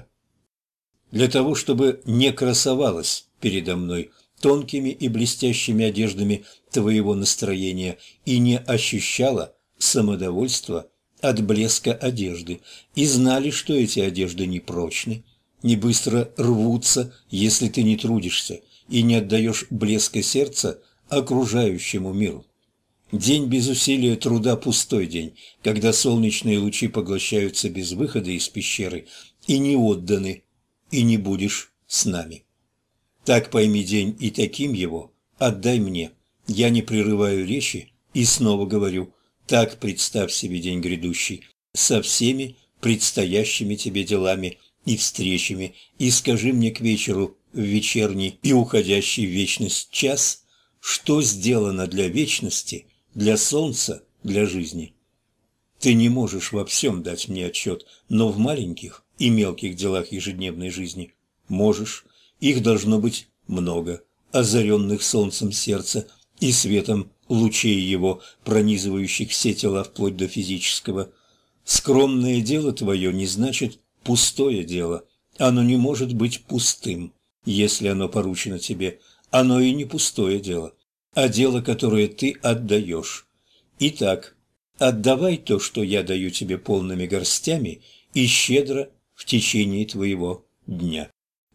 Для того, чтобы не красовалась передо мной тонкими и блестящими одеждами твоего настроения и не ощущала самодовольства от блеска одежды, и знали, что эти одежды непрочны, не быстро рвутся, если ты не трудишься и не отдаешь блеска сердца окружающему миру. День без усилия труда – пустой день, когда солнечные лучи поглощаются без выхода из пещеры и не отданы, и не будешь с нами. Так пойми день и таким его отдай мне. Я не прерываю речи и снова говорю, так представь себе день грядущий со всеми предстоящими тебе делами и встречами, и скажи мне к вечеру в вечерний и уходящий в вечность час, что сделано для вечности, для солнца, для жизни. Ты не можешь во всем дать мне отчет, но в маленьких и мелких делах ежедневной жизни можешь. Их должно быть много, озаренных солнцем сердца и светом лучей его, пронизывающих все тела вплоть до физического. Скромное дело твое не значит пустое дело. Оно не может быть пустым, если оно поручено тебе. Оно и не пустое дело, а дело, которое ты отдаешь. Итак, отдавай то, что я даю тебе полными горстями и щедро в течение твоего дня.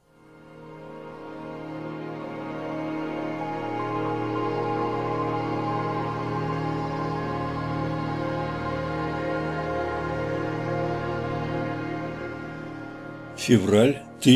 Февраль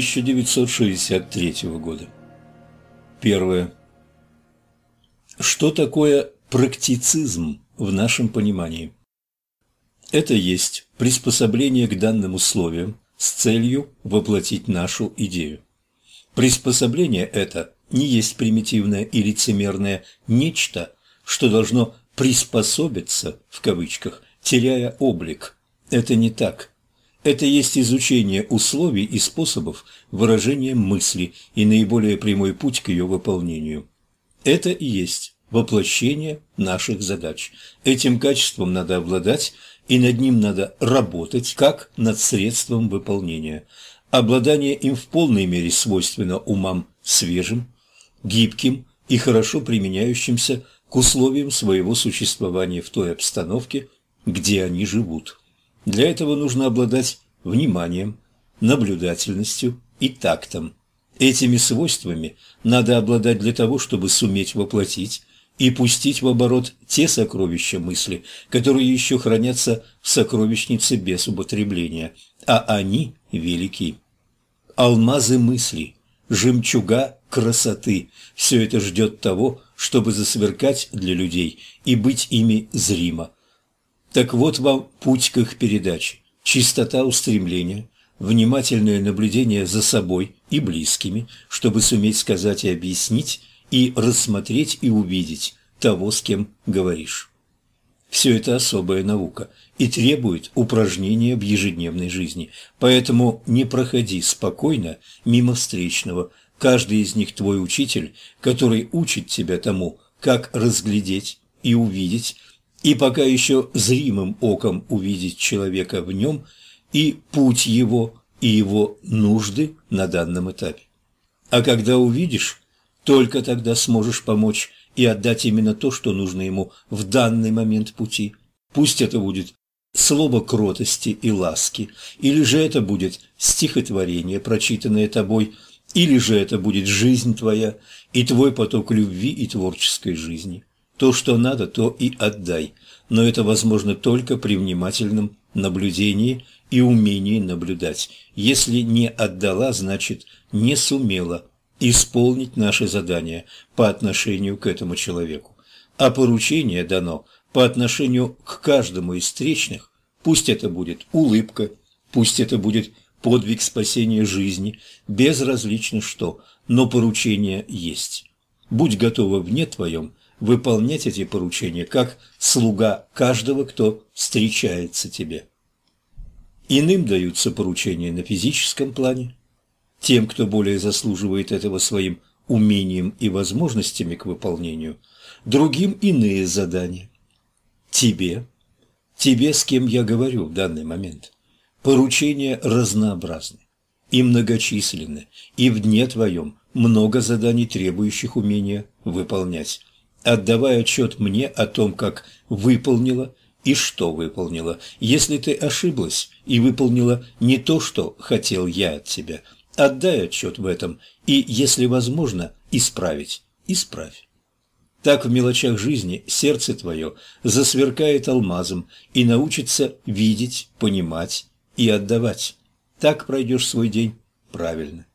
1963 года. Первое. Что такое практицизм в нашем понимании? Это есть приспособление к данным условиям с целью воплотить нашу идею. Приспособление это не есть примитивное и лицемерное нечто, что должно «приспособиться», в кавычках, теряя облик. Это не так. Это есть изучение условий и способов выражения мысли и наиболее прямой путь к ее выполнению. Это и есть воплощение наших задач. Этим качеством надо обладать, и над ним надо работать, как над средством выполнения. Обладание им в полной мере свойственно умам свежим, гибким и хорошо применяющимся к условиям своего существования в той обстановке, где они живут. Для этого нужно обладать вниманием, наблюдательностью и тактом. Этими свойствами надо обладать для того, чтобы суметь воплотить и пустить в оборот те сокровища мысли, которые еще хранятся в сокровищнице без употребления, а они велики. Алмазы мысли, жемчуга красоты – все это ждет того, чтобы засверкать для людей и быть ими зримо. Так вот вам путь к их передаче, чистота устремления, внимательное наблюдение за собой и близкими, чтобы суметь сказать и объяснить, и рассмотреть и увидеть того, с кем говоришь. Все это особая наука и требует упражнения в ежедневной жизни, поэтому не проходи спокойно мимо встречного. Каждый из них твой учитель, который учит тебя тому, как разглядеть и увидеть, и пока еще зримым оком увидеть человека в нем, и путь его, и его нужды на данном этапе. А когда увидишь, только тогда сможешь помочь и отдать именно то, что нужно ему в данный момент пути. Пусть это будет слово кротости и ласки, или же это будет стихотворение, прочитанное тобой, или же это будет жизнь твоя и твой поток любви и творческой жизни. То, что надо, то и отдай, но это возможно только при внимательном наблюдении и умении наблюдать. Если не отдала, значит не сумела исполнить наше задание по отношению к этому человеку. А поручение дано по отношению к каждому из встречных, пусть это будет улыбка, пусть это будет подвиг спасения жизни, безразлично что, но поручение есть. Будь готова вне твоем выполнять эти поручения, как слуга каждого, кто встречается тебе. Иным даются поручения на физическом плане, тем, кто более заслуживает этого своим умением и возможностями к выполнению, другим иные задания. Тебе, с кем я говорю в данный момент, поручения разнообразны и многочисленны, и в дне твоем много заданий, требующих умения выполнять. Отдавай отчет мне о том, как выполнила и что выполнила. Если ты ошиблась и выполнила не то, что хотел я от тебя, отдай отчет в этом и, если возможно, исправить. Исправь. Так в мелочах жизни сердце твое засверкает алмазом и научится видеть, понимать и отдавать. Так пройдешь свой день правильно.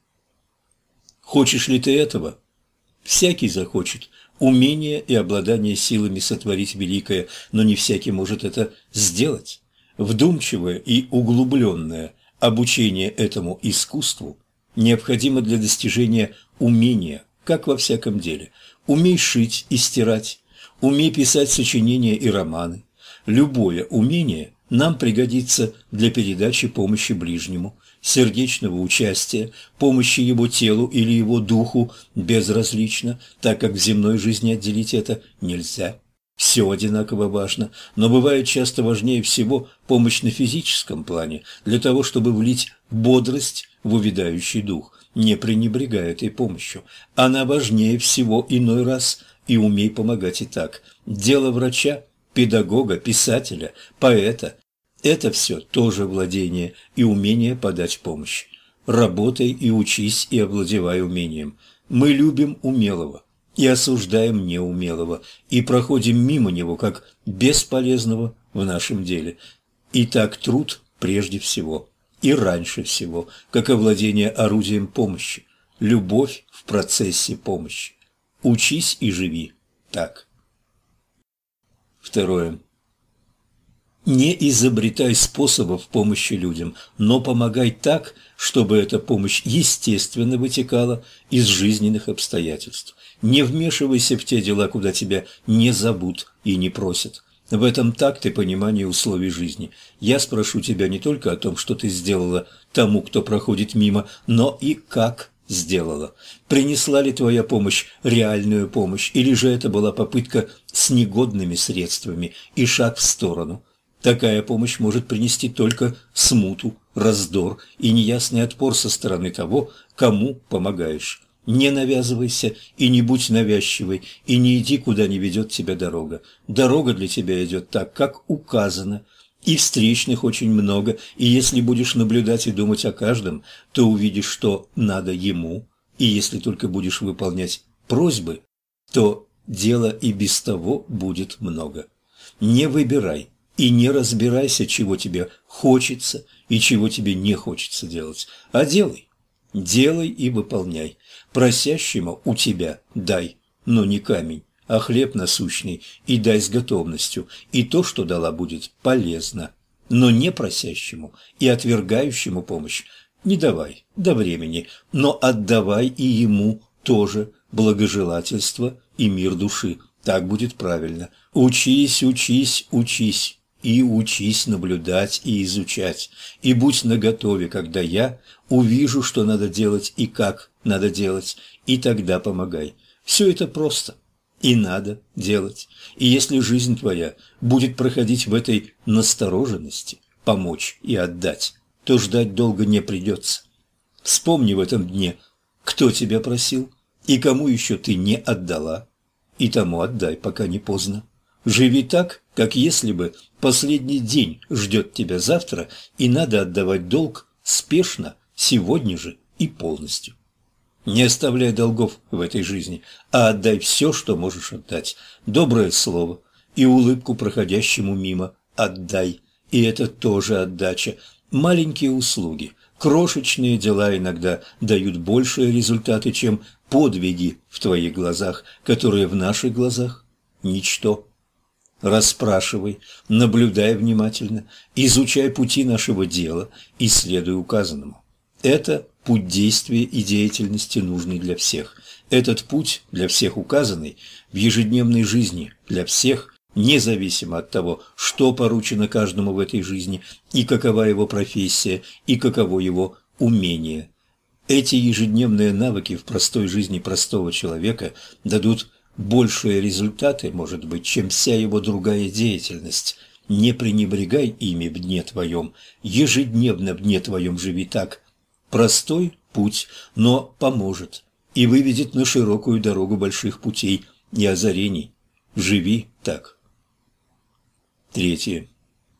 Хочешь ли ты этого? Всякий захочет умение и обладание силами сотворить великое, но не всякий может это сделать. Вдумчивое и углубленное обучение этому искусству необходимо для достижения умения, как во всяком деле. Умей шить и стирать, умей писать сочинения и романы. Любое умение нам пригодится для передачи помощи ближнему, сердечного участия, помощи его телу или его духу безразлично, так как в земной жизни отделить это нельзя. Все одинаково важно, но бывает часто важнее всего помощь на физическом плане, для того, чтобы влить бодрость в увядающий дух. Не пренебрегай этой помощью. Она важнее всего иной раз, и умей помогать и так. Дело врача, педагога, писателя, поэта – это все тоже владение и умение подать помощь. Работай и учись, и овладевай умением. Мы любим умелого и осуждаем неумелого, и проходим мимо него как бесполезного в нашем деле. Итак, труд прежде всего и раньше всего, как овладение орудием помощи, любовь в процессе помощи. Учись и живи так. Второе. Не изобретай способов помощи людям, но помогай так, чтобы эта помощь естественно вытекала из жизненных обстоятельств. Не вмешивайся в те дела, куда тебя не зовут и не просят. В этом такт и понимание условий жизни. Я спрошу тебя не только о том, что ты сделала тому, кто проходит мимо, но и как сделала. Принесла ли твоя помощь реальную помощь, или же это была попытка с негодными средствами и шаг в сторону? Такая помощь может принести только смуту, раздор и неясный отпор со стороны того, кому помогаешь. Не навязывайся и не будь навязчивой, и не иди, куда не ведет тебя дорога. Дорога для тебя идет так, как указано. И встречных очень много, и если будешь наблюдать и думать о каждом, то увидишь, что надо ему, и если только будешь выполнять просьбы, то дела и без того будет много. Не выбирай и не разбирайся, чего тебе хочется и чего тебе не хочется делать, а делай. Делай и выполняй. Просящему у тебя дай, но не камень, а хлеб насущный, и дай с готовностью, и то, что дала, будет полезно. Но не просящему и отвергающему помощь не давай до времени, но отдавай и ему тоже благожелательство и мир души. Так будет правильно. Учись, учись, учись. И учись наблюдать и изучать, и будь наготове, когда я увижу, что надо делать и как надо делать, и тогда помогай. Все это просто, и надо делать. И если жизнь твоя будет проходить в этой настороженности, помочь и отдать, то ждать долго не придется. Вспомни в этом дне, кто тебя просил, и кому еще ты не отдала, и тому отдай, пока не поздно. Живи так, как если бы последний день ждет тебя завтра, и надо отдавать долг спешно, сегодня же и полностью. Не оставляй долгов в этой жизни, а отдай все, что можешь отдать. Доброе слово и улыбку проходящему мимо отдай, и это тоже отдача. Маленькие услуги, крошечные дела иногда дают большие результаты, чем подвиги в твоих глазах, которые в наших глазах – ничто. Расспрашивай, наблюдай внимательно, изучай пути нашего дела и следуй указанному. Это путь действия и деятельности, нужный для всех. Этот путь для всех указанный в ежедневной жизни, для всех, независимо от того, что поручено каждому в этой жизни, и какова его профессия, и каково его умение. Эти ежедневные навыки в простой жизни простого человека дадут большие результаты, может быть, чем вся его другая деятельность. Не пренебрегай ими в дне твоем, ежедневно в дне твоем живи так. Простой путь, но поможет и выведет на широкую дорогу больших путей и озарений. Живи так. 3.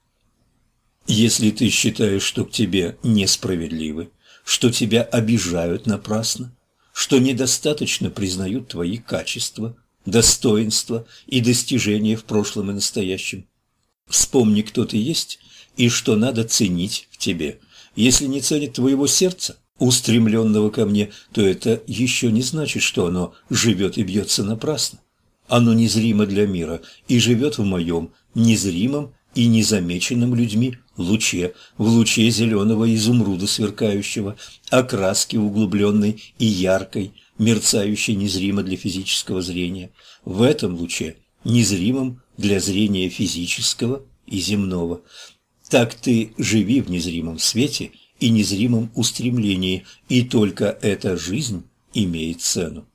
Если ты считаешь, что к тебе несправедливы, что тебя обижают напрасно, что недостаточно признают твои качества, достоинства и достижения в прошлом и настоящем, вспомни, кто ты есть и что надо ценить в тебе. Если не ценит твоего сердца, устремленного ко мне, то это еще не значит, что оно живет и бьется напрасно. Оно незримо для мира и живет в моем незримом и незамеченном людьми луче, в луче зеленого изумруда сверкающего, окраски углубленной и яркой, мерцающей незримо для физического зрения. В этом луче, незримом для зрения физического и земного. Так ты живи в незримом свете и незримом устремлении, и только эта жизнь имеет цену.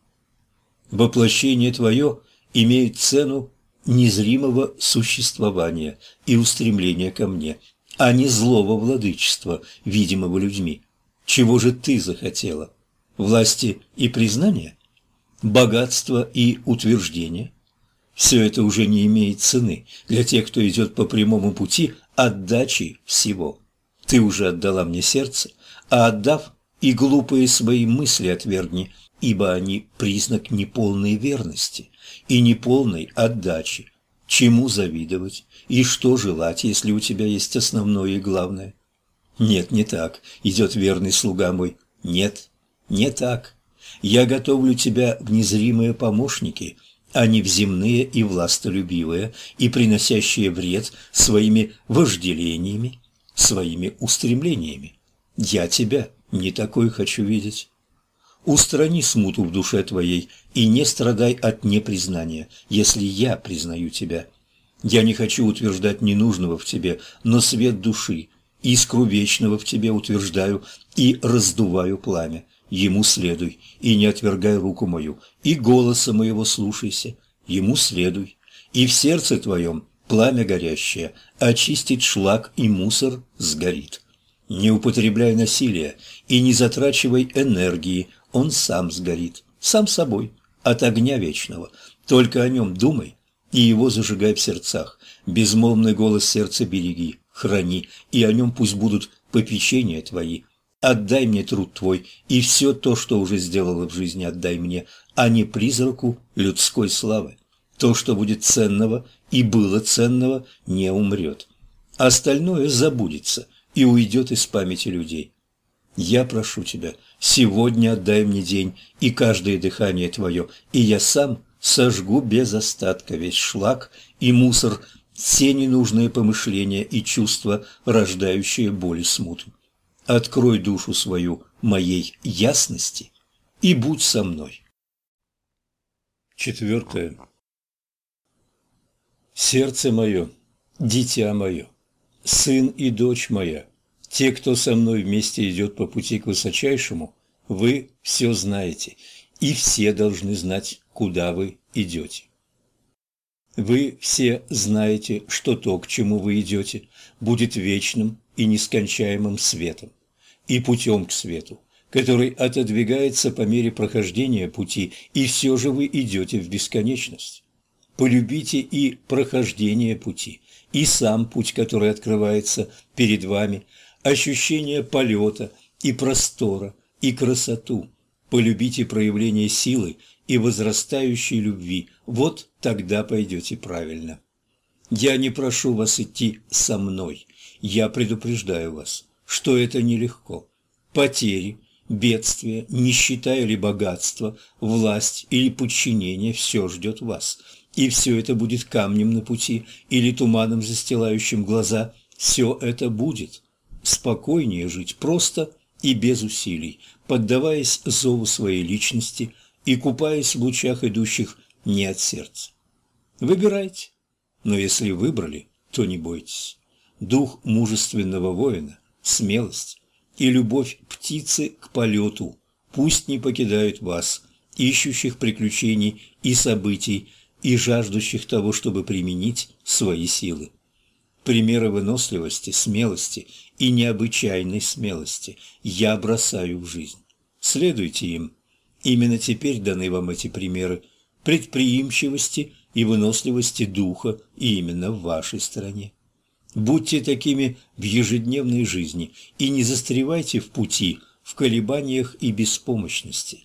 Воплощение твое имеет цену незримого существования и устремления ко мне, а не злого владычества, видимого людьми. Чего же ты захотела? Власти и признания? Богатства и утверждения? Все это уже не имеет цены для тех, кто идет по прямому пути отдачи всего. Ты уже отдала мне сердце, а отдав, и глупые свои мысли отвергни, ибо они признак неполной верности и неполной отдачи. Чему завидовать и что желать, если у тебя есть основное и главное? Нет, не так, идет верный слуга мой. Нет, не так. Я готовлю тебя в незримые помощники, а не в земные и властолюбивые, и приносящие вред своими вожделениями, своими устремлениями. Я тебя не такой хочу видеть. Устрани смуту в душе твоей и не страдай от непризнания, если я признаю тебя. Я не хочу утверждать ненужного в тебе, но свет души, искру вечного в тебе утверждаю и раздуваю пламя. Ему следуй и не отвергай руку мою, и голоса моего слушайся, ему следуй. И в сердце твоем пламя горящее очистит шлак и мусор сгорит. Не употребляй насилия и не затрачивай энергии, он сам сгорит, сам собой, от огня вечного. Только о нем думай и его зажигай в сердцах. Безмолвный голос сердца береги, храни, и о нем пусть будут попечения твои. Отдай мне труд твой, и все то, что уже сделала в жизни, отдай мне, а не призраку людской славы. То, что будет ценного и было ценного, не умрет. Остальное забудется и уйдет из памяти людей. Я прошу тебя, сегодня отдай мне день и каждое дыхание твое, и я сам сожгу без остатка весь шлак и мусор, все ненужные помышления и чувства, рождающие боль и смуту. Открой душу свою моей ясности и будь со мной. 4. Сердце мое, дитя мое, сын и дочь моя, те, кто со мной вместе идет по пути к высочайшему, вы все знаете, и все должны знать, куда вы идете. Вы все знаете, что то, к чему вы идете, будет вечным и нескончаемым светом, и путем к свету, который отодвигается по мере прохождения пути, и все же вы идете в бесконечность. Полюбите и прохождение пути, и сам путь, который открывается перед вами, ощущение полета и простора, и красоту. Полюбите проявление силы и возрастающей любви, вот тогда пойдете правильно. Я не прошу вас идти со мной, я предупреждаю вас, что это нелегко. Потери, бедствия, нищета или богатство, власть или подчинение – все ждет вас. И все это будет камнем на пути или туманом, застилающим глаза. Все это будет. Спокойнее жить просто и без усилий, поддаваясь зову своей личности и купаясь в лучах, идущих не от сердца. Выбирайте, но если выбрали, то не бойтесь. Дух мужественного воина, смелость и любовь птицы к полету пусть не покидают вас, ищущих приключений и событий, и жаждущих того, чтобы применить свои силы. Примеры выносливости, смелости и необычайной смелости я бросаю в жизнь. Следуйте им. Именно теперь даны вам эти примеры предприимчивости и выносливости духа, и именно в вашей стране. Будьте такими в ежедневной жизни и не застревайте в пути, в колебаниях и беспомощности.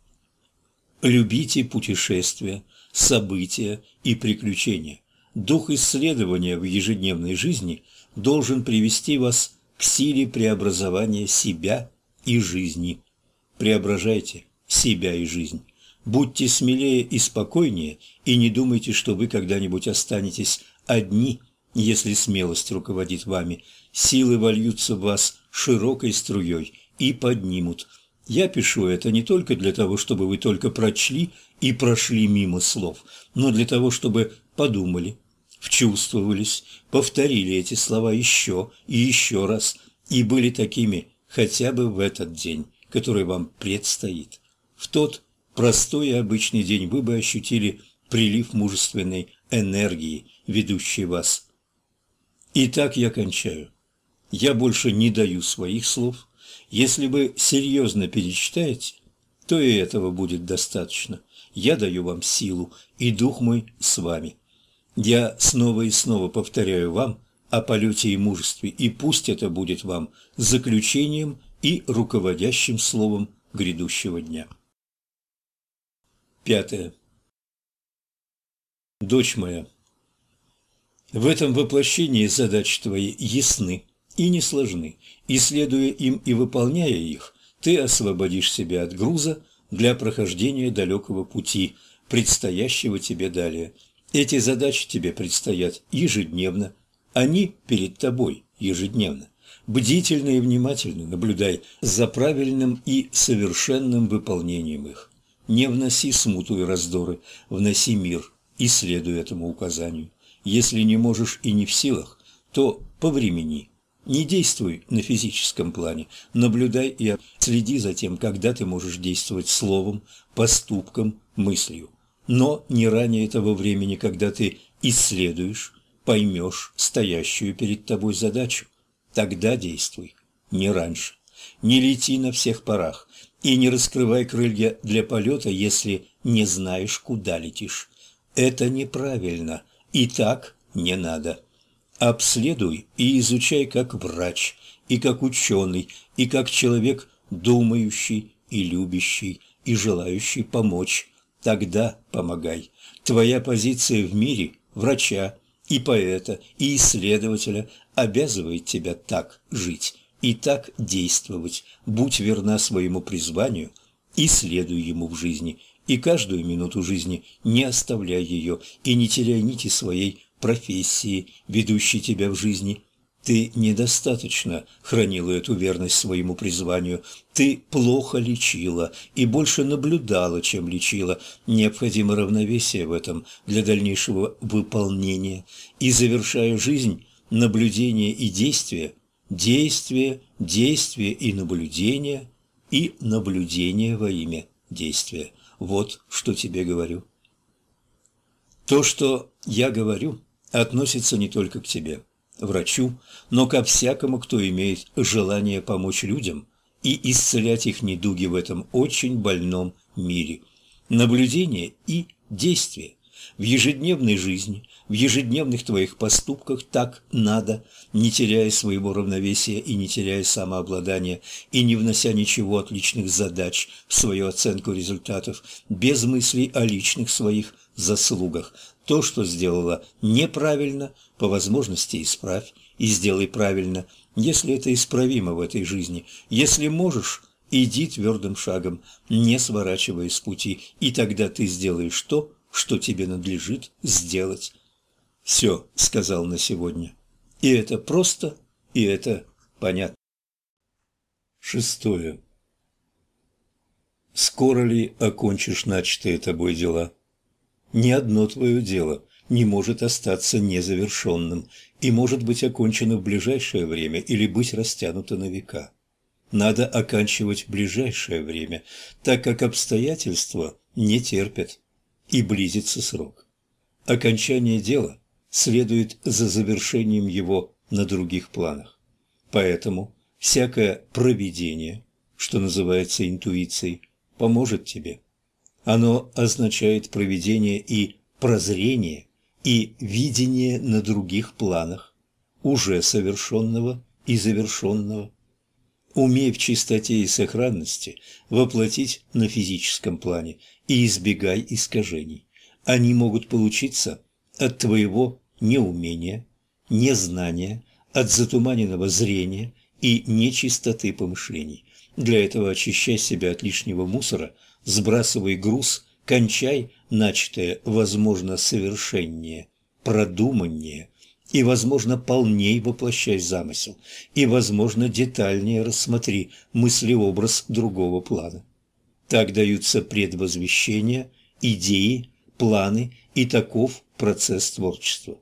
Любите путешествия, события и приключения. Дух исследования в ежедневной жизни должен привести вас к силе преобразования себя и жизни. Преображайте себя и жизнь. Будьте смелее и спокойнее, и не думайте, что вы когда-нибудь останетесь одни, если смелость руководит вами. Силы вольются в вас широкой струей и поднимут. Я пишу это не только для того, чтобы вы только прочли и прошли мимо слов, но для того, чтобы подумали, вчувствовались, повторили эти слова еще и еще раз и были такими хотя бы в этот день, который вам предстоит. В тот простой и обычный день вы бы ощутили прилив мужественной энергии, ведущей вас. Итак, я кончаю. Я больше не даю своих слов. Если вы серьезно перечитаете, то и этого будет достаточно. Я даю вам силу, и дух мой с вами. Я снова и снова повторяю вам о полете и мужестве, и пусть это будет вам заключением и руководящим словом грядущего дня. 5. Дочь моя, в этом воплощении задачи твои ясны и не сложны, и, следуя им и выполняя их, ты освободишь себя от груза для прохождения далекого пути, предстоящего тебе далее. Эти задачи тебе предстоят ежедневно, они перед тобой ежедневно. Бдительно и внимательно наблюдай за правильным и совершенным выполнением их. Не вноси смуту и раздоры, вноси мир и следуй этому указанию. Если не можешь и не в силах, то повремени. Не действуй на физическом плане, наблюдай и следи за тем, когда ты можешь действовать словом, поступком, мыслью. Но не ранее того времени, когда ты исследуешь, поймешь стоящую перед тобой задачу. Тогда действуй, не раньше. Не лети на всех парах и не раскрывай крылья для полета, если не знаешь, куда летишь. Это неправильно, и так не надо. Обследуй и изучай как врач, и как ученый, и как человек думающий и любящий, и желающий помочь. Тогда помогай. Твоя позиция в мире врача, и поэта, и исследователя обязывает тебя так жить и так действовать. Будь верна своему призванию и следуй ему в жизни, и каждую минуту жизни не оставляй ее и не теряй нити своей профессии, ведущей тебя в жизни. Ты недостаточно хранила эту верность своему призванию, ты плохо лечила и больше наблюдала, чем лечила. Необходимо равновесие в этом для дальнейшего выполнения. И завершая жизнь, наблюдение и действие, действие, действие и наблюдение во имя действия. Вот что тебе говорю. То, что я говорю, относится не только к тебе, врачу, но ко всякому, кто имеет желание помочь людям и исцелять их недуги в этом очень больном мире. Наблюдение и действие. В ежедневной жизни, в ежедневных твоих поступках так надо, не теряя своего равновесия и не теряя самообладания, и не внося ничего от личных задач в свою оценку результатов, без мыслей о личных своих заслугах. То, что сделала неправильно, по возможности исправь и сделай правильно, если это исправимо в этой жизни. Если можешь, иди твердым шагом, не сворачивая с пути, и тогда ты сделаешь то, что тебе надлежит сделать. Все сказал на сегодня. И это просто, и это понятно. 6. Скоро ли окончишь начатые тобой дела? Ни одно твое дело не может остаться незавершенным и может быть окончено в ближайшее время или быть растянуто на века. Надо оканчивать в ближайшее время, так как обстоятельства не терпят, и близится срок. Окончание дела следует за завершением его на других планах. Поэтому всякое провидение, что называется интуицией, поможет тебе. Оно означает провидение и прозрение, и видение на других планах, уже совершенного и завершенного. Умей в чистоте и сохранности воплотить на физическом плане и избегай искажений. Они могут получиться от твоего неумения, незнания, от затуманенного зрения и нечистоты помышлений. Для этого очищай себя от лишнего мусора, сбрасывай груз, кончай начатое, возможно, совершеннее, продуманнее, и, возможно, полней воплощай замысел, и, возможно, детальнее рассмотри мыслеобраз другого плана. Так даются предвозвещения, идеи, планы, и таков процесс творчества.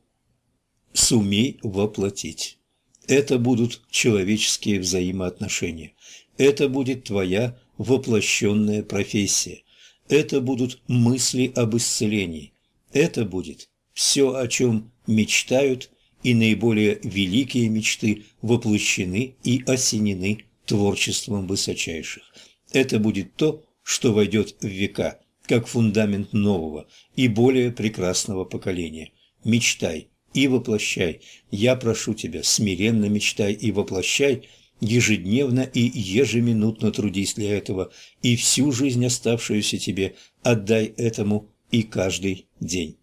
Сумей воплотить. Это будут человеческие взаимоотношения. Это будет твоя воплощенная профессия. Это будут мысли об исцелении. Это будет все, о чем мечтают, и наиболее великие мечты воплощены и осенены творчеством высочайших. Это будет то, что войдет в века, как фундамент нового и более прекрасного поколения. Мечтай и воплощай. Я прошу тебя, смиренно мечтай и воплощай, ежедневно и ежеминутно трудись для этого, и всю жизнь, оставшуюся тебе, отдай этому и каждый день.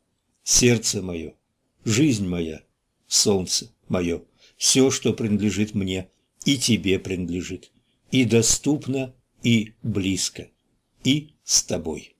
Сердце мое, жизнь моя, солнце мое, все, что принадлежит мне, и тебе принадлежит, и доступно, и близко, и с тобой.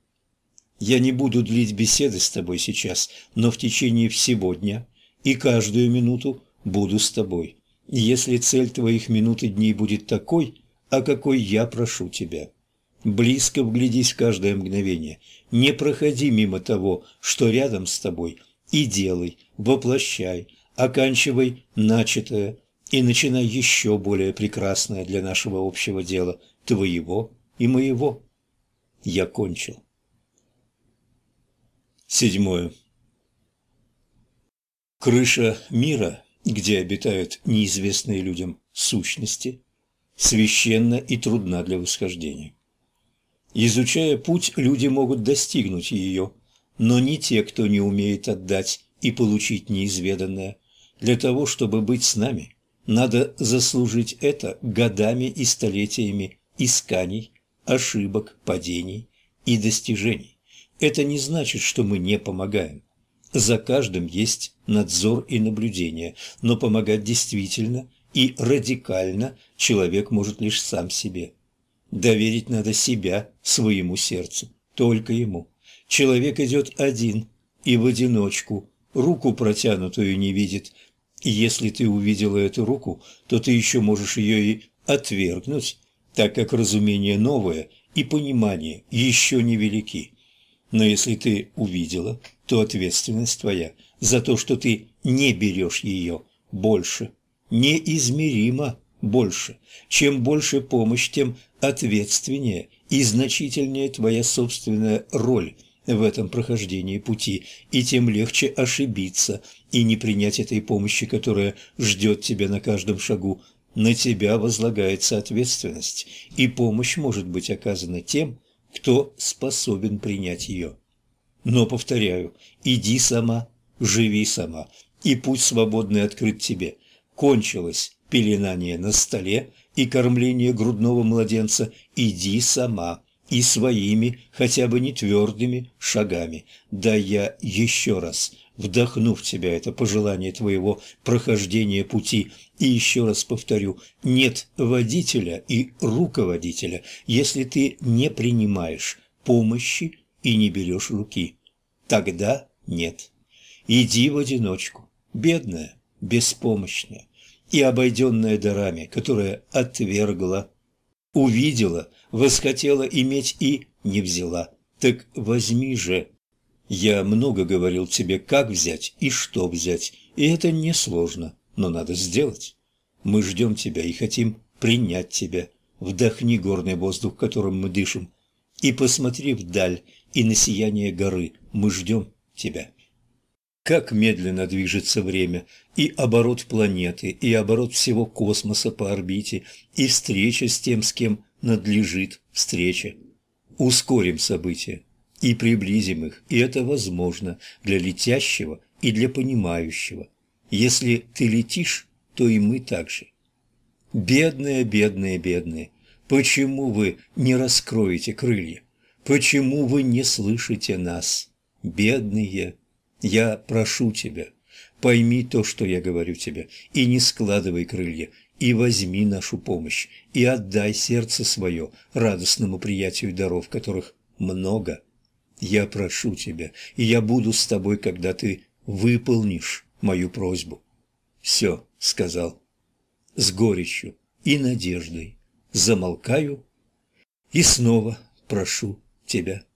Я не буду длить беседы с тобой сейчас, но в течение всего дня и каждую минуту буду с тобой. Если цель твоих минут и дней будет такой, о какой я прошу тебя. Близко вглядись в каждое мгновение, не проходи мимо того, что рядом с тобой, и делай, воплощай, оканчивай начатое и начинай еще более прекрасное для нашего общего дела, твоего и моего. Я кончил. 7. Крыша мира, где обитают неизвестные людям сущности, священна и трудна для восхождения. Изучая путь, люди могут достигнуть ее, но не те, кто не умеет отдать и получить неизведанное. Для того, чтобы быть с нами, надо заслужить это годами и столетиями исканий, ошибок, падений и достижений. Это не значит, что мы не помогаем. За каждым есть надзор и наблюдение, но помогать действительно и радикально человек может лишь сам себе. Доверить надо себя своему сердцу, только ему. Человек идет один и в одиночку, руку протянутую не видит. И если ты увидела эту руку, то ты еще можешь ее и отвергнуть, так как разумение новое и понимание еще не велики. Но если ты увидела, то ответственность твоя за то, что ты не берешь ее, больше, неизмеримо больше. Чем больше помощь, тем ответственнее и значительнее твоя собственная роль в этом прохождении пути, и тем легче ошибиться и не принять этой помощи, которая ждет тебя на каждом шагу. На тебя возлагается ответственность, и помощь может быть оказана тем, кто способен принять ее. Но, повторяю, иди сама, живи сама, и путь свободный открыт тебе. Кончилось пеленание на столе и кормление грудного младенца, иди сама, и своими, хотя бы не твердыми, шагами. Да я еще раз вдохну в тебя это пожелание твоего прохождения пути, и еще раз повторю, нет водителя и руководителя, если ты не принимаешь помощи и не берешь руки. Тогда нет. Иди в одиночку, бедная, беспомощная и обойденная дарами, которая отвергла. Увидела, восхотела иметь и не взяла. Так возьми же. Я много говорил тебе, как взять и что взять, и это несложно, но надо сделать. Мы ждем тебя и хотим принять тебя. Вдохни горный воздух, которым мы дышим, и посмотри вдаль и на сияние горы. Мы ждем тебя. Как медленно движется время, и оборот планеты, и оборот всего космоса по орбите, и встреча с тем, с кем надлежит встреча. Ускорим события и приблизим их, и это возможно для летящего и для понимающего. Если ты летишь, то и мы также. Бедные, бедные, бедные, почему вы не раскроете крылья? Почему вы не слышите нас? Бедные! Я прошу тебя, пойми то, что я говорю тебе, и не складывай крылья, и возьми нашу помощь, и отдай сердце свое радостному приятию даров, которых много. Я прошу тебя, и я буду с тобой, когда ты выполнишь мою просьбу. Все сказал. С горечью и надеждой замолкаю и снова прошу тебя.